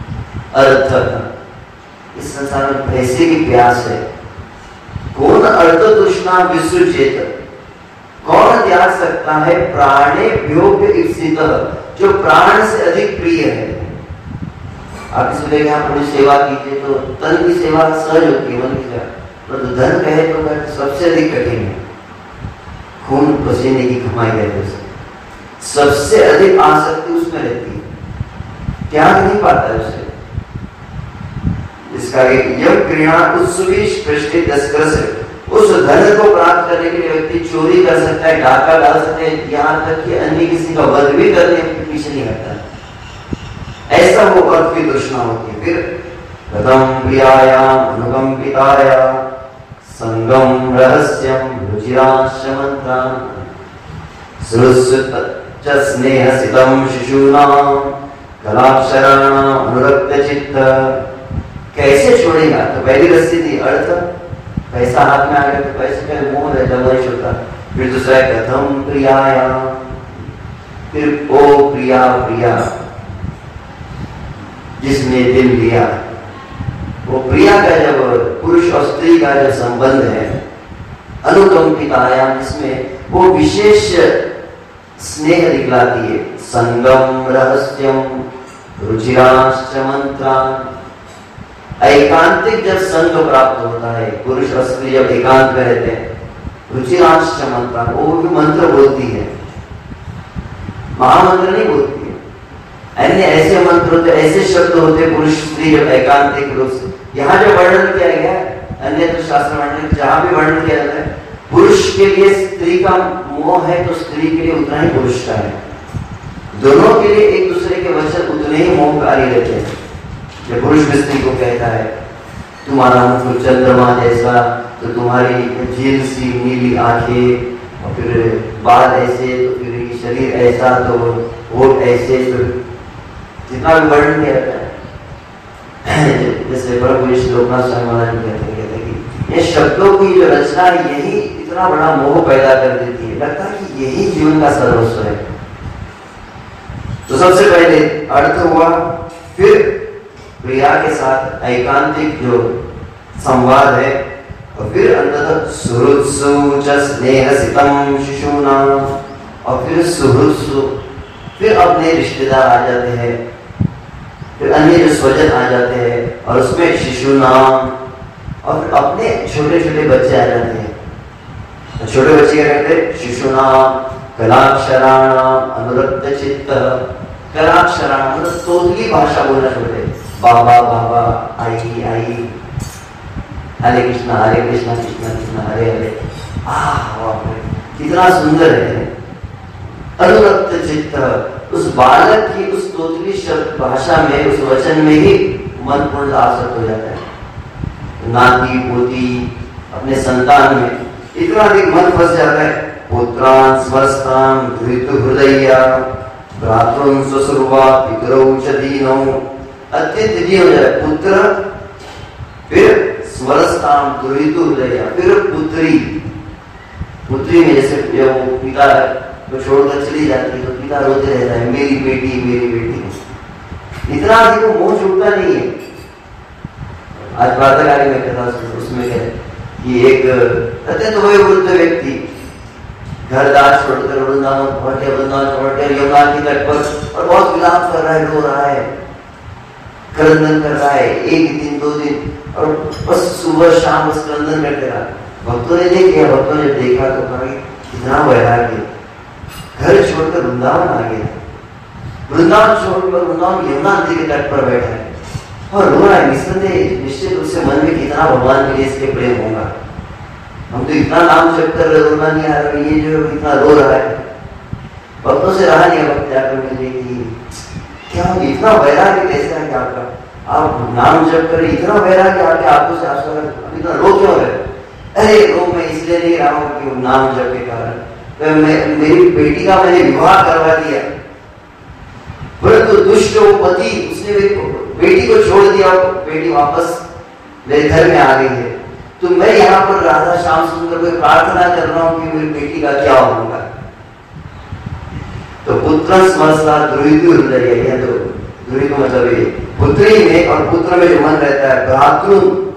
अर्थ। इस संसार में पैसे की प्यास है। कौन अर्थ तृष्णा विसृजेत, कौन त्याग सकता है प्राणेभ्यो इप्सित, जो प्राण से अधिक प्रिय है। आप इसमें लेके आप थोड़ी सेवा कीजिए तो तन की सेवा सहज होती है, मन की सेवा, परंतु धन कहे तो सबसे अधिक कठिन है। खून पसीने की कमाई है, सबसे अधिक आसक्ति उसमें रहती है, त्याग नहीं पाता है उसे। इसका यम क्रिया उत्सुविश पृष्ठे तस्कर से उस धन को प्राप्त करने के लिए व्यक्ति चोरी कर सकता है, डाका डाल सकते हैं, यहाँ तक कि अन्य किसी का वध भी करने के पीछे नहीं हटता। ऐसा वो अर्थ की तृष्णा होती है। फिर कथम प्रियायाम अनुकंपिताया संगम रहस्यम रुचिराश्रमंत्रान सुरसुत स्नेहसितम शिशूनाम कलाक्षराणाम अनुरक्त चित्त। कैसे छोड़ेगा? तो पहली रस्सी थी अर्थ, पैसा हाथ में आ गया तो पैसे का मोह रहता वही छोड़ता। फिर दूसरा है कथम प्रियाया, फिर ओ प्रिया प्रिया जिसने दिल लिया। वो प्रिया का जब पुरुष और स्त्री का जो संबंध है अनुकंपिताया, जिसमें वो विशेष स्नेह दिखलाती है। संगम रहस्यम रुचिराश्च मंत्रान, एकांतिक जब संग प्राप्त होता है, पुरुष और स्त्री जब एकांत में रहते हैं, रुचिराश्च मंत्रान, वो भी मंत्र बोलती है, महामंत्र नहीं बोलती है। अन्य ऐसे मंत्र होते, ऐसे शब्द होते पुरुष स्त्री जब एकांतिक रूप से। यहाँ जो वर्णन किया गया अन्य तो शास्त्र वर्णन, जहां भी वर्णन किया जाता है पुरुष के लिए स्त्री का मोह है तो स्त्री के लिए उतना ही पुरुष का है। दोनों के लिए एक दूसरे के वचन उतने ही मोहकारी रहते हैं। जब पुरुष स्त्री को कहता है तुम्हारा मुख चंद्रमा जैसा, तो तुम्हारी झील सी नीली आंखें, और फिर बाल ऐसे, तो फिर शरीर ऐसा, तो होठ ऐसे, तो जितना भी वर्णन किया जाता है। जैसे प्रभु श्लोकनाथ स्वामी महाराज कहते हैं कि ये शब्दों की जो रचना है यही इतना बड़ा मोह पैदा कर देती है, लगता है कि यही जीवन का सर्वस्व है। तो सबसे पहले अर्थ हुआ, फिर प्रिया के साथ एकांतिक जो संवाद है, और फिर अंततः सुहृत्सु च स्नेहसितम शिशूनाम, और फिर सुहृत्सु, फिर अपने रिश्तेदार आ जाते हैं, फिर अन्य जो स्वजन आ जाते हैं, और उसमें शिशूनाम, और फिर अपने छोटे छोटे बच्चे आ जाते हैं। छोटे बच्चे क्या कहते हैं? शिशूनाम कलाक्षराणाम अनुरक्त चित्त। कलाक्षराणाम मतलब तोतली भाषा बोलना छोड़ते, बाबा बाबा, आई आई, हरे कृष्णा कृष्णा कृष्णा हरे हरे। कितना सुंदर है। अनुरक्त चित्त, उस बालक की उस तोतली शब्द भाषा में, उस वचन में ही मन पूर्ण आसक्त हो जाता है। नाती पोती अपने संतान में इतना अधिक मन फंस जाता है। पुत्रान स्मरस्तान धृत हृदय भ्रातृन स्वस्वरूपा पितरौ च दीनौ, अत्यंत दीन हो जाए पुत्र, फिर स्मरस्तान धृत हृदय, फिर पुत्री। पुत्री में जैसे जब पिता तो छोड़कर चली जाती है तो पिता रोते रहता है, मेरी बेटी मेरी बेटी। इतना अधिक वो मोह छूटता नहीं है। आज प्रातःकाल में कथा उसमें है कि एक अत्यंत वयोवृद्ध व्यक्ति घर दार छोड़कर वृंदावन पहुंचे, यमुना के तट पर, और बहुत विलाप कर रहा है, रो रहा है, क्रंदन कर रहा है, एक दिन दो दिन, और बस सुबह शाम बस क्रंदन करते रहा। भक्तों ने नहीं किया, भक्तों ने देखा तो कहा कितना वैराग्य, घर छोड़कर वृंदावन आ गया, वृंदावन छोड़कर वृंदावन यमुना नदी के तट पर बैठा है और रो रहा है। निश्चित निश्चित उससे मन में कितना भगवान के लिए इसके प्रेम होगा। हम तो इतना नाम जप कर रोना नहीं आ रहा, ये जो इतना रो रहा है। भक्तों से रहा नहीं वक्त जाकर मिलने की, क्या इतना वैराग्य कैसे है आपका? आप नाम जप कर इतना वैराग्य आके आपको से आश्चर्य, इतना रो क्यों है? अरे रो मैं इसलिए नहीं रहा हूँ कि नाम जप के कारण मेरी बेटी का मैंने विवाह करवा दिया, परंतु दुष्ट वो पति उसने मेरी बेटी को छोड़ दिया, बेटी वापस मेरे घर में आ गई है। तो मैं यहाँ पर राधा श्याम सुंदर को प्रार्थना कर रहा हूँ कि मेरी बेटी का क्या होगा। तो पुत्र स्मरसा द्रुहित हृदय, यह तो द्रुहित मतलब ये पुत्री में और पुत्र में जो मन रहता है, भ्रातृ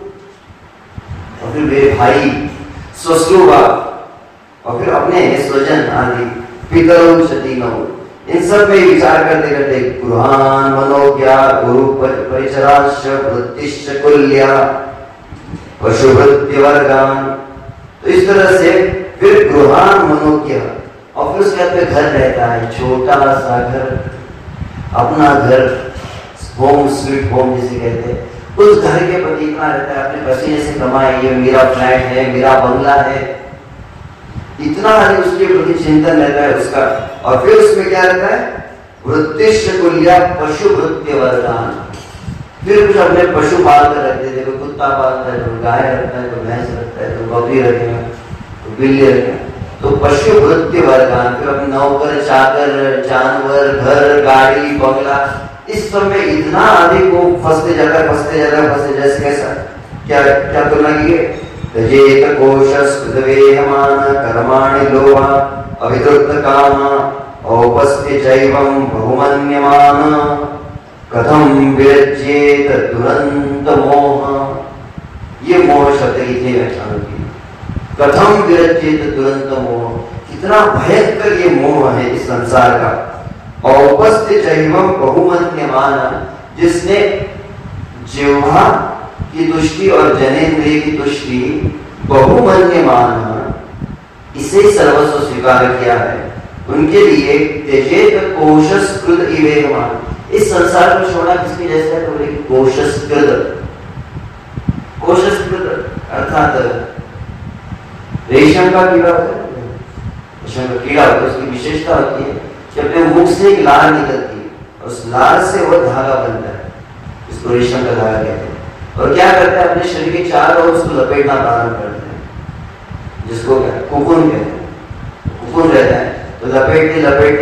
और फिर मेरे भाई, ससुर और फिर अपने स्वजन आदि, पितरों क्षतिनों, इन सब में विचार करते करते गृहान मनोज्ञा गुरु परिचराश्च वृत्तिश्च कुल्या पशुवृत्ति वर्गान। तो इस तरह से फिर गृहान मनोज्ञा, और फिर उसके बाद में घर रहता है, छोटा सा घर, अपना घर, होम स्वीट होम जिसे कहते हैं। उस घर के प्रति इतना रहता है, अपने पसीने से कमाए, ये मेरा फ्लैट है, मेरा बंगला है, इतना उसके प्रति चिंतन रहता है उसका। और फिर उसमें क्या रहता है, वृत्तिश्च कुल्या पशु वृत्ति वर्गान। फिर कुछ अपने पशु पाल कर रखते थे, कोई कुत्ता पालता है, कोई गाय रखता है, कोई भैंस रखता है, कोई बकरी रखेगा, कोई बिल्ली रखेगा। तो पशु वृत्ति वर्गान, फिर अपने नौकर चाकर जानवर, घर गाड़ी बंगला, इस सब में इतना अधिक वो फंसते जाता है, जैसे कैसा क्या क्या तुलना की है, तजेत कोशस कृतवेहमान कर्माणि लोभा अविद्रुत काम औपस्थ्य चैवं बहुमन्यमान कथम विरज्येत दुरंत मोह। ये मोह शब्द की थी व्याख्यान की, कथम विरज्येत दुरंत मोह, कितना भयंकर ये मोह है इस संसार का। औपस्थ्य चैवं बहुमन्यमान, जिसने जिह्वा की तुष्टि और जनेन्द्रिय की तुष्टि बहुमन्यमान, इसे सर्वस्व स्वीकार किया है, उनके लिए त्यजेत कोशस्कृत इवेहमान। इस संसार को छोड़ा किसकी जैसे है, तो बोले कोशस्कृत। कोशस्कृत अर्थात रेशम का कीड़ा होता है, रेशम का कीड़ा होता है, उसकी विशेषता होती है कि अपने मुख से एक लार निकलती है और उस लार से वो धागा बनता है, इसको रेशम का धागा कहते हैं। और क्या करते हैं, अपने शरीर के चारों ओर उसको लपेटना प्रारंभ करते हैं, जिसको कुकुन कहते हैं। कुकुन रहता है तो लपेटते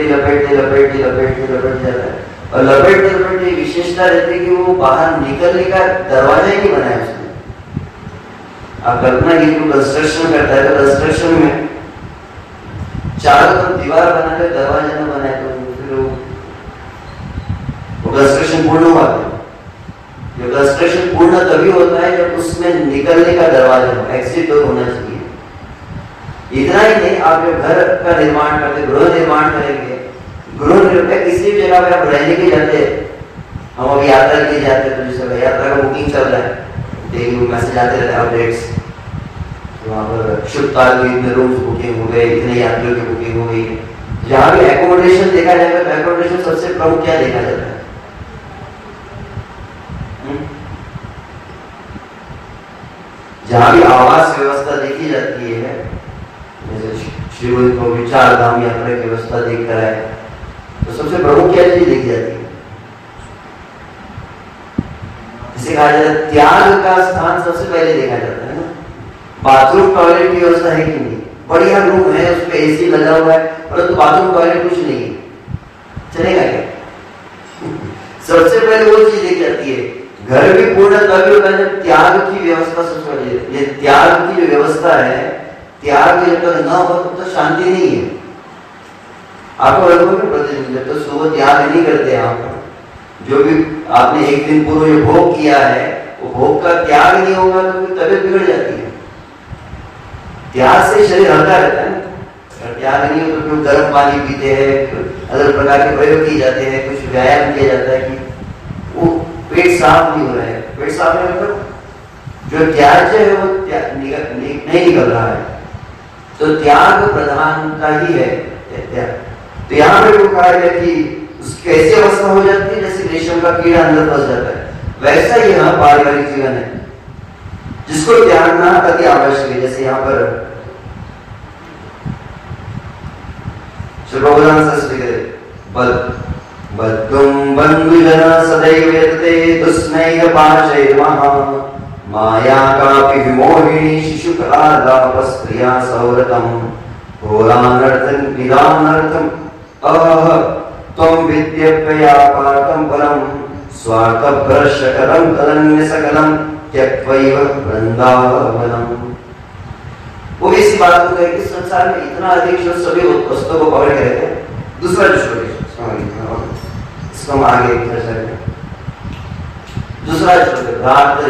जाता है, और लपेटते विशेषता रहती है कि वो बाहर निकलने का दरवाजा ही नहीं बनाया उसने। आप कल्पना की कंस्ट्रक्शन करता है, तो कंस्ट्रक्शन में चारों तरफ दीवार बनाकर दरवाजा न बनाए तो फिर वो कंस्ट्रक्शन पूर्ण हुआ। कंस्ट्रक्शन पूर्ण तभी होता है जब उसमें निकलने का दरवाजा हो, एग्जिट डोर होना चाहिए। इतना ही नहीं, आप जब घर का निर्माण करते, गृह निर्माण करेंगे, गृह निर्माण किसी भी जगह पे आप रहने के जाते हैं, हम अभी यात्रा के लिए जाते हैं, तो जैसे यात्रा का बुकिंग चल रहा है, डेली मैसेज आते रहते हैं अपडेट्स, वहाँ पर शुभ काल में इतने रूम्स बुकिंग हो गए, इतने यात्रियों की बुकिंग हो गई। जहाँ भी एकोमोडेशन देखा जाएगा तो एकोमोडेशन सबसे प्रमुख क्या देखा जाता है, जहाँ भी आवास व्यवस्था देखी जाती है, जैसे श्री गुरु को विचार धाम यात्रा की व्यवस्था देख कर आए, तो सबसे प्रमुख क्या चीज देखी जाती है, जिसे कहा जाता है त्याग का स्थान सबसे पहले देखा जाता है ना। बाथरूम टॉयलेट की व्यवस्था है कि नहीं, बढ़िया रूम है, उसमें एसी लगा हुआ है, परंतु बाथरूम टॉयलेट कुछ नहीं है, चलेगा क्या? सबसे पहले वो चीज देखी जाती है। घर भी पूर्ण तभी होता है जब त्याग की व्यवस्था सबसे पहले। ये त्याग की जो व्यवस्था है, त्याग जब तक न हो तब तो शांति नहीं है। आपको प्रतिदिन जब तक सुबह त्याग नहीं करते आप, जो भी आपने एक दिन पूर्व जो भोग किया है, वो भोग का त्याग नहीं होगा तो फिर तबीयत बिगड़ जाती है। त्याग से शरीर हल्का रहता है, अगर त्याग नहीं हो तो फिर गर्म पानी पीते हैं, अलग प्रकार के प्रयोग किए जाते हैं, कुछ व्यायाम किया जाता है कि वो पेट साफ नहीं हो रहा है। पेट साफ नहीं मतलब जो त्याज्य है वो नहीं निकल रहा है, तो त्याग प्रधानता ही है त्याग। तो यहाँ पे वो कहा गया कि कैसी अवस्था हो जाती है, जैसे रेशम का कीड़ा अंदर फंस जाता है, वैसा ही यहाँ पारिवारिक जीवन है जिसको त्यागना अति आवश्यक है। जैसे यहाँ पर बद्धुम बंधुजना सदैव यते दुस्नैह पाशैर्मः माया कापि विमोहिनी शिशुकलालापस्त्रिया सौरतम घोरानर्थं निदानर्थं अह त्वं विद्यप्यया पाकं परं स्वार्थभ्रश्चकरं तदन्य सकलं त्यक्त्वैव वृंदावनम। वो भी इसी बात को कहे कि संसार में इतना अधिक जो सभी वस्तुओं को पकड़ के रहते हैं। दूसरा जो श्लोक है इसको हम आगे चर्चा करें। दूसरा श्लोक है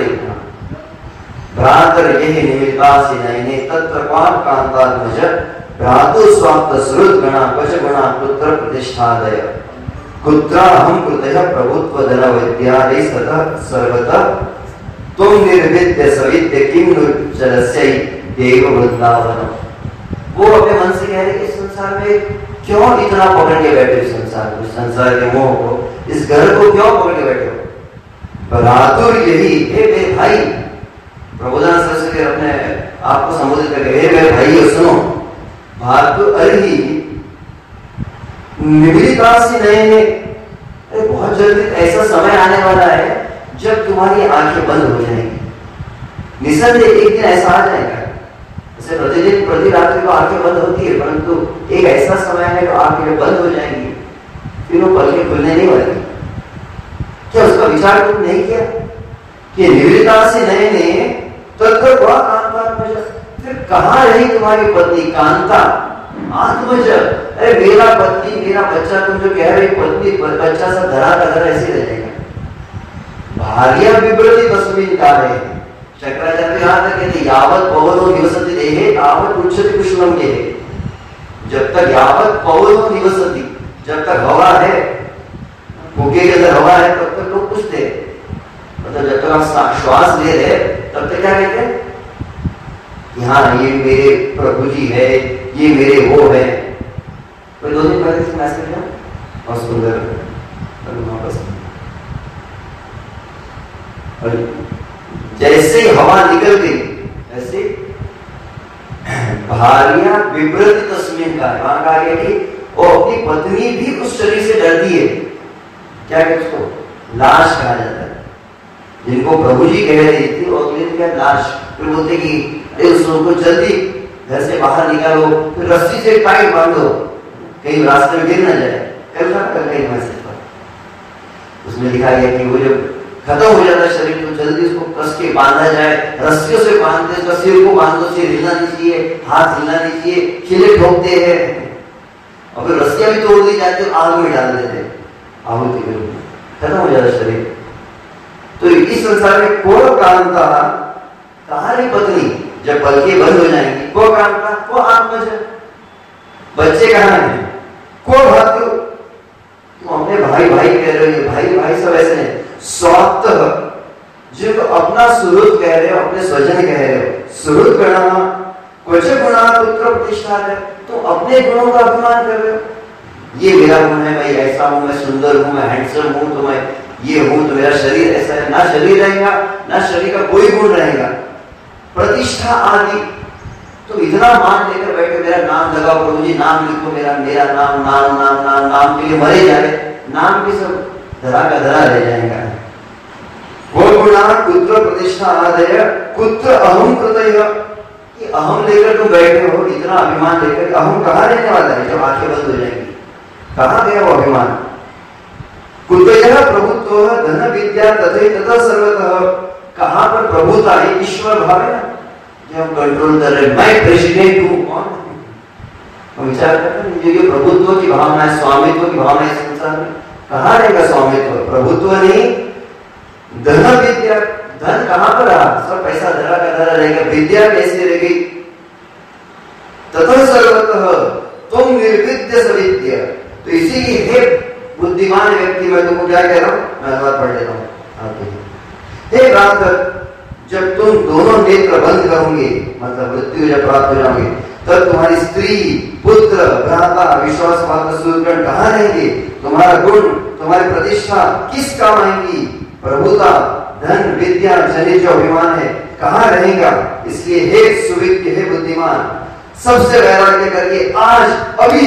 भ्रातर यही निमित्तासि नयने तत्र क्वां कांतात्मज भ्रातु स्वाप्त श्रुत गणा पच गुणा पुत्र प्रतिष्ठादय कुत्राहं कृतः प्रभुत्व धन विद्यादि सतः सर्वतः तुम निर्विद्य सविद्य किम नु जलस्यै देव वृंदावनम। वो अपने मन से कह रहे कि संसार में क्यों इतना पकड़ के बैठे हो, संसार के मोह को, इस घर को क्यों पकड़ के बैठे हो। बहादुर यही हे मेरे भाई, प्रबोधन सरस्वती अपने आपको संबोधित करके हे मेरे भाई सुनो, बहादुर अरे निमित्तासि नयने, अरे बहुत जल्दी ऐसा समय आने वाला है जब तुम्हारी आंखें बंद हो जाएंगी। निसंदेह एक दिन ऐसा आ जाएगा, जैसे प्रतिदिन प्रति रात्रि को आंखें बंद होती है, परंतु एक ऐसा समय है जो आंखें बंद हो जाएंगी, फिर वो पलकें खुलने नहीं वाली। क्या उसका विचार तुम नहीं किया कि निमित्तासि नयने तत्र क्वां कांतात्मज, फिर कहाँ रही तुम्हारी पत्नी कांता आत्मज। अरे मेरा पत्नी मेरा बच्चा, तुम जो कह रहे पत्नी बच्चा सब धरा का धरा ऐसे रह जाएगा। भार्या विब्रति तस्मिन् काले, शंकराचार्य यहाँ तक कहते यावत पवनो निवसति देहे तावत उच्चति कुशलम देहे। जब तक यावत पवनो निवसति, जब तक हवा है, फूके के अंदर हवा है, तब तक लोग पूछते हैं, मतलब जब तक आप श्वास ले रहे तब तक क्या कहते हैं कि हाँ ये मेरे प्रभु जी है, ये मेरे वो है। कोई दो दिन पहले से मैसेज है और सुंदर जैसे हवा निकल गई ऐसे भार्या विब्रति तस्मिन् काले, वहां कहा गया कि वो अपनी पत्नी भी उस शरीर से डरती है। क्या कहते उसको लाश कहा जाता है, जिनको प्रभु जी कह रही थी और क्या लाश। फिर बोलते कि अरे उसको जल्दी घर से बाहर निकालो, फिर रस्सी से टाइट बांधो कहीं रास्ते में गिर ना जाए। कल कहीं मैसेज पर उसमें लिखा गया कि वो जब खत्म हो जाता है शरीर तो जल्दी उसको कस के बांधा जाए, रस्सियों से बांधते, उसका सिर को बांधो, सिर हिलना नहीं चाहिए, हाथ हिलना नहीं चाहिए, खिले ठोकते हैं और फिर रस्सियां भी तोड़ दी जाती है, आग में डाल देते हैं, आहुति के रूप में खत्म हो जाता शरीर। तो इस संसार में को कांता, कहाँ रही पत्नी जब पलकें बंद हो जाएंगी, को कांता को आत्मज, बच्चे कहाँ हैं, को भातु, तुम अपने भाई भाई कह रहे हो, भाई भाई सब ऐसे हैं। स्वात्तः, जिनको अपना सुहृद कह रहे हो, अपने स्वजन कह रहे हो, सुहृद गणा क्वच गुणा पुत्र प्रतिष्ठा है, तुम अपने गुणों का अभिमान कर रहे हो। ये मेरा गुण है, मैं ऐसा हूं, मैं सुंदर हूं, मैं हैंडसम हूं, तो मैं ये हूं, तो मेरा शरीर ऐसा है। ना शरीर रहेगा, ना शरीर का कोई गुण रहेगा। प्रतिष्ठा आदि तो इतना मान लेकर बैठे, मेरा नाम लगाओ प्रभु जी, नाम लिखो, मेरा मेरा नाम, नाम नाम नाम नाम के लिए मरे जाए, नाम भी सब धरा का धरा रह जाएगा। वो गुणा कुत्र प्रतिष्ठा आदय कुत्र अहम कृतय, कि अहम लेकर तुम बैठे हो, इतना अभिमान लेकर, अहम कहाँ रहने वाला है जब आंखें बंद हो जाएंगी, कहाँ गया वो अभिमान। कुतयः प्रभुत्व धन विद्या तथे तथा सर्वतः, कहाँ पर प्रभुता है, ईश्वर भाव है ना, जो हम कंट्रोल कर रहे, मैं प्रेसिडेंट हूँ, कौन हम विचार करते हैं, ये प्रभुत्व की भावना है, स्वामित्व की भावना है संसार में, कहाँ रहेगा स्वामित्व, प्रभुत्व नहीं। धन विद्या, धन कहाँ पर रहा, सब पैसा धरा का धरा रहेगा, विद्या कैसे रह गई। तथा सर्वतः तुम निर्विद्य सविद्य, तो इसी की हे बुद्धिमान व्यक्ति, मैं तुमको क्या कह रहा हूं, मैं बात पढ़ लेता हूं। हे भ्रातर, जब तुम दोनों नेत्र बंद करोगे, मतलब मृत्यु जब प्राप्त हो जाओगे, तब तुम्हारी स्त्री, पुत्र, भ्राता, विश्वास पात्र, सुहृदगण कहाँ रहेंगे, तुम्हारा गुण, तुम्हारी प्रतिष्ठा किस काम आएंगी, प्रभुता, धन, विद्या, जनित जो अभिमान है कहाँ रहेगा। इसलिए हे सुविद्य, हे बुद्धिमान, सबसे वैराग्य करके आज अभी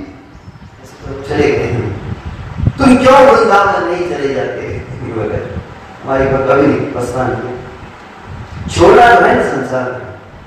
चले गए, तुम क्यों वृंदावन नहीं चले जाते, हमारी पर कभी नहीं प्रस्थान किया, छोड़ा तो है ना संसार।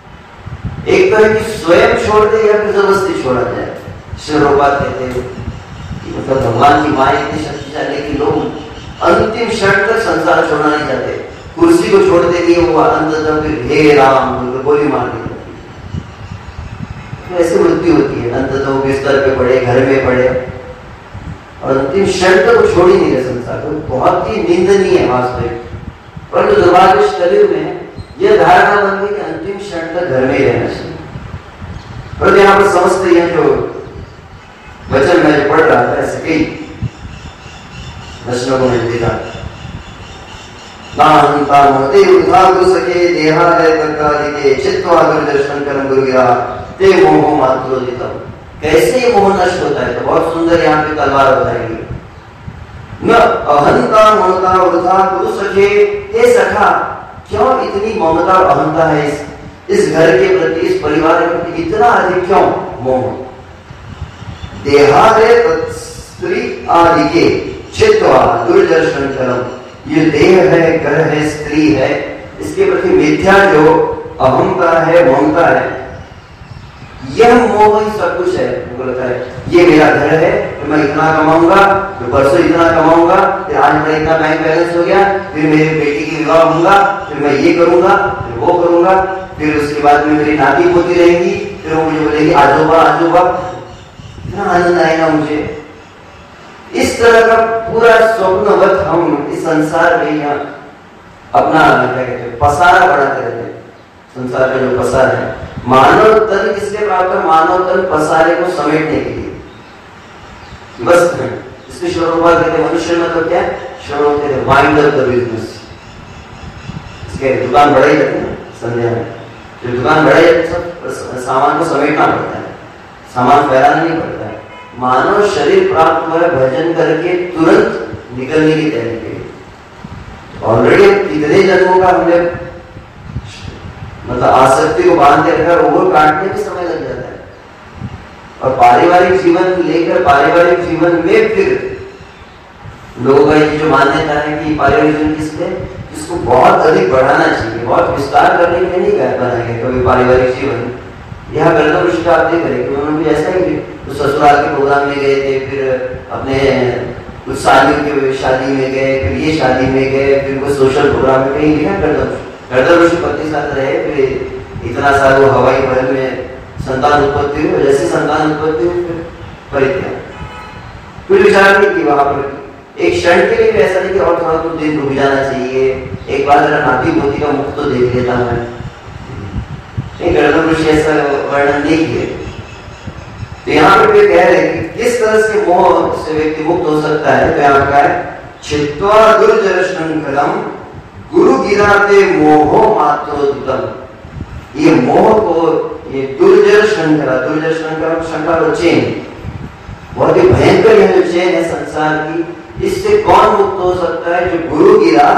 एक तो है कि स्वयं छोड़ दे या फिर जबरदस्ती छोड़ा जाए। श्री रूपाल कहते हैं कि मतलब भगवान की माया इतनी शक्तिशाली कि लोग अंतिम क्षण तक संसार छोड़ना नहीं चाहते, कुर्सी को छोड़ने के लिए वो अंततः फिर हे राम बोलकर गोली मार दी जाती है। तो ऐसी मृत्यु होती है, अंततः वो बिस्तर पे पड़े, घर में पड़े और अंतिम क्षण तक वो छोड़ ही नहीं रहे संसार को। बहुत ही निंदनीय है वास्तविक। परंतु दुर्भाग्य कलयुग में यह धारणा बन गई कि अंतिम क्षण तक घर में ही रहना चाहिए। पर यहाँ पर समझते हैं जो वचन मैं जो पढ़ रहा था ऐसे कई वचनों को मैंने देखा। नाहंता महते उद्धार सके देहालय तत्कालिके चित्वा दुर्दर्शन करम गुरुगिरा ते मोह मात्रोदितम। कैसे ये मोह नष्ट होता है? तो बहुत सुंदर यहाँ पे तलवार बताएंगे। न अहंता ममता वृथा गुरु सखे, हे सखा क्यों इतनी ममता और अहंता है इस घर के प्रति, इस परिवार के प्रति इतना अधिक क्यों मोह? देहालय स्त्री आदि के चित्वा दुर्दर्शन करम, ये देह है, घर है, स्त्री है, इसके प्रति मिथ्या जो अहंकार है, ममता है, यह मोह ही सब कुछ है। मुझे लगता है ये मेरा घर है, तो मैं इतना कमाऊंगा, तो परसों इतना कमाऊंगा, फिर आज मेरा इतना बैंक बैलेंस हो गया, फिर मेरी बेटी की विवाह होगा, फिर मैं ये करूंगा, फिर वो करूंगा, फिर उसके बाद में मेरी नाती पोती रहेगी, फिर वो मुझे बोलेगी आजोबा आजोबा। इतना आनंद आएगा मुझे। इस तरह का पूरा स्वप्नवत हम इस संसार में यहाँ अपना क्या कहते हैं पसारा बढ़ाते रहते हैं। संसार का जो पसारा है, मानव तन किसके प्राप्त है? मानव तन पसारे को समेटने के लिए बस है। इसके श्लोक कहते मनुष्य मतलब क्या है? श्लोक कहते वाइंड अप द बिजनेस। इसके दुकान बढ़ाई जाती है संध्या में, जो दुकान बढ़ाई जाती है सब सामान को समेटना पड़ता है, सामान फैलाना नहीं पड़ता है। मानव शरीर प्राप्त हुआ है भजन करके तुरंत निकलने की तैयारी के लिए। ऑलरेडी कितने जन्मों का हमने मतलब आसक्ति को बांध के रखा, वो काटने में समय लग जाता है। और पारिवारिक जीवन लेकर पारिवारिक जीवन में फिर लोगों का ये जो मान्यता है कि पारिवारिक जीवन किसके जिसको बहुत अधिक बढ़ाना चाहिए, बहुत विस्तार करने के लिए नहीं बनाया गया कभी पारिवारिक जीवन। यहाँ गलत ऋषि का आप देख रहे हैं, उन्होंने भी ऐसा ही तो ससुराल के प्रोग्राम में गए थे, फिर अपने कुछ शादियों की शादी में गए, फिर ये शादी में गए, फिर वो सोशल प्रोग्राम में कहीं लिखा गर्दन ऋषि पति साथ रहे, फिर इतना सारा वो हवाई महल में संतान उत्पत्ति हुई, जैसे संतान उत्पत्ति हुई फिर परित्याग। फिर विचार नहीं कि वहां पर एक क्षण के लिए भी ऐसा नहीं कि और थोड़ा कुछ दिन रुक जाना चाहिए, एक बार जरा नाती पोती का मुख तो देख लेता मैं। गर्दन ऋषि ऐसा वर्णन नहीं किए। तो यहाँ पे कह रहे हैं कि किस तरह से मोह से व्यक्ति मुक्त हो सकता है। तो यहाँ पर छित्वा दुर्जरशंकरम गुरु गिराते मोहो मात्रोदितम। ये मोह को ये दुर्जर शंकर चेन, बहुत ही भयंकर यह जो चेन है संसार की, इससे कौन मुक्त हो सकता है? जो गुरु गिरा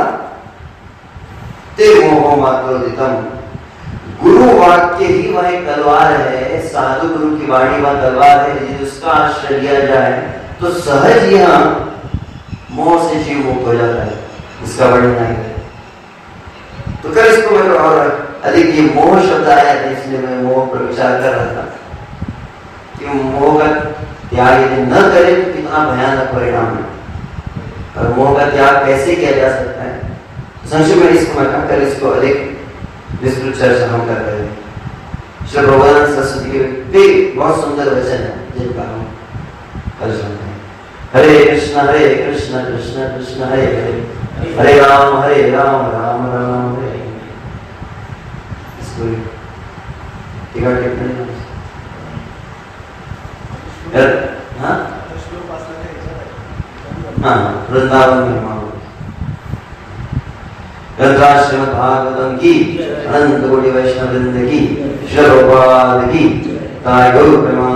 ते मोहो मात्रोदितम। गुरु वाक्य ही वह एक तलवार है, साधु गुरु की वाणी वह तलवार है, यदि उसका आश्रय लिया जाए तो सहज यहाँ मोह से जीव मुक्त हो जाता है। इसका वर्णन आएगा। तो कल इसको मैं और अधिक ये मोह शब्द आया था, इसलिए मैं मोह पर विचार कर रहा था कि मोह का त्याग यदि न करे तो कितना भयानक परिणाम है, और मोह का त्याग कैसे किया जा सकता है। संक्षेप में इसको मैं कल इसको अधिक विस्तृत चर्चा हम कर रहे हैं। श्री भगवान सरस्वती के बहुत सुंदर वचन है जिनका हम कल सुनते हैं। हरे कृष्ण कृष्ण कृष्ण हरे हरे, हरे राम राम राम हरे। इसको टिका टिप्पणी हाँ वृंदावन में श्रीमद् भागवतम की, अनंत कोटि वैष्णव वृंद की, श्री प्रभुपाद की, ताई गौर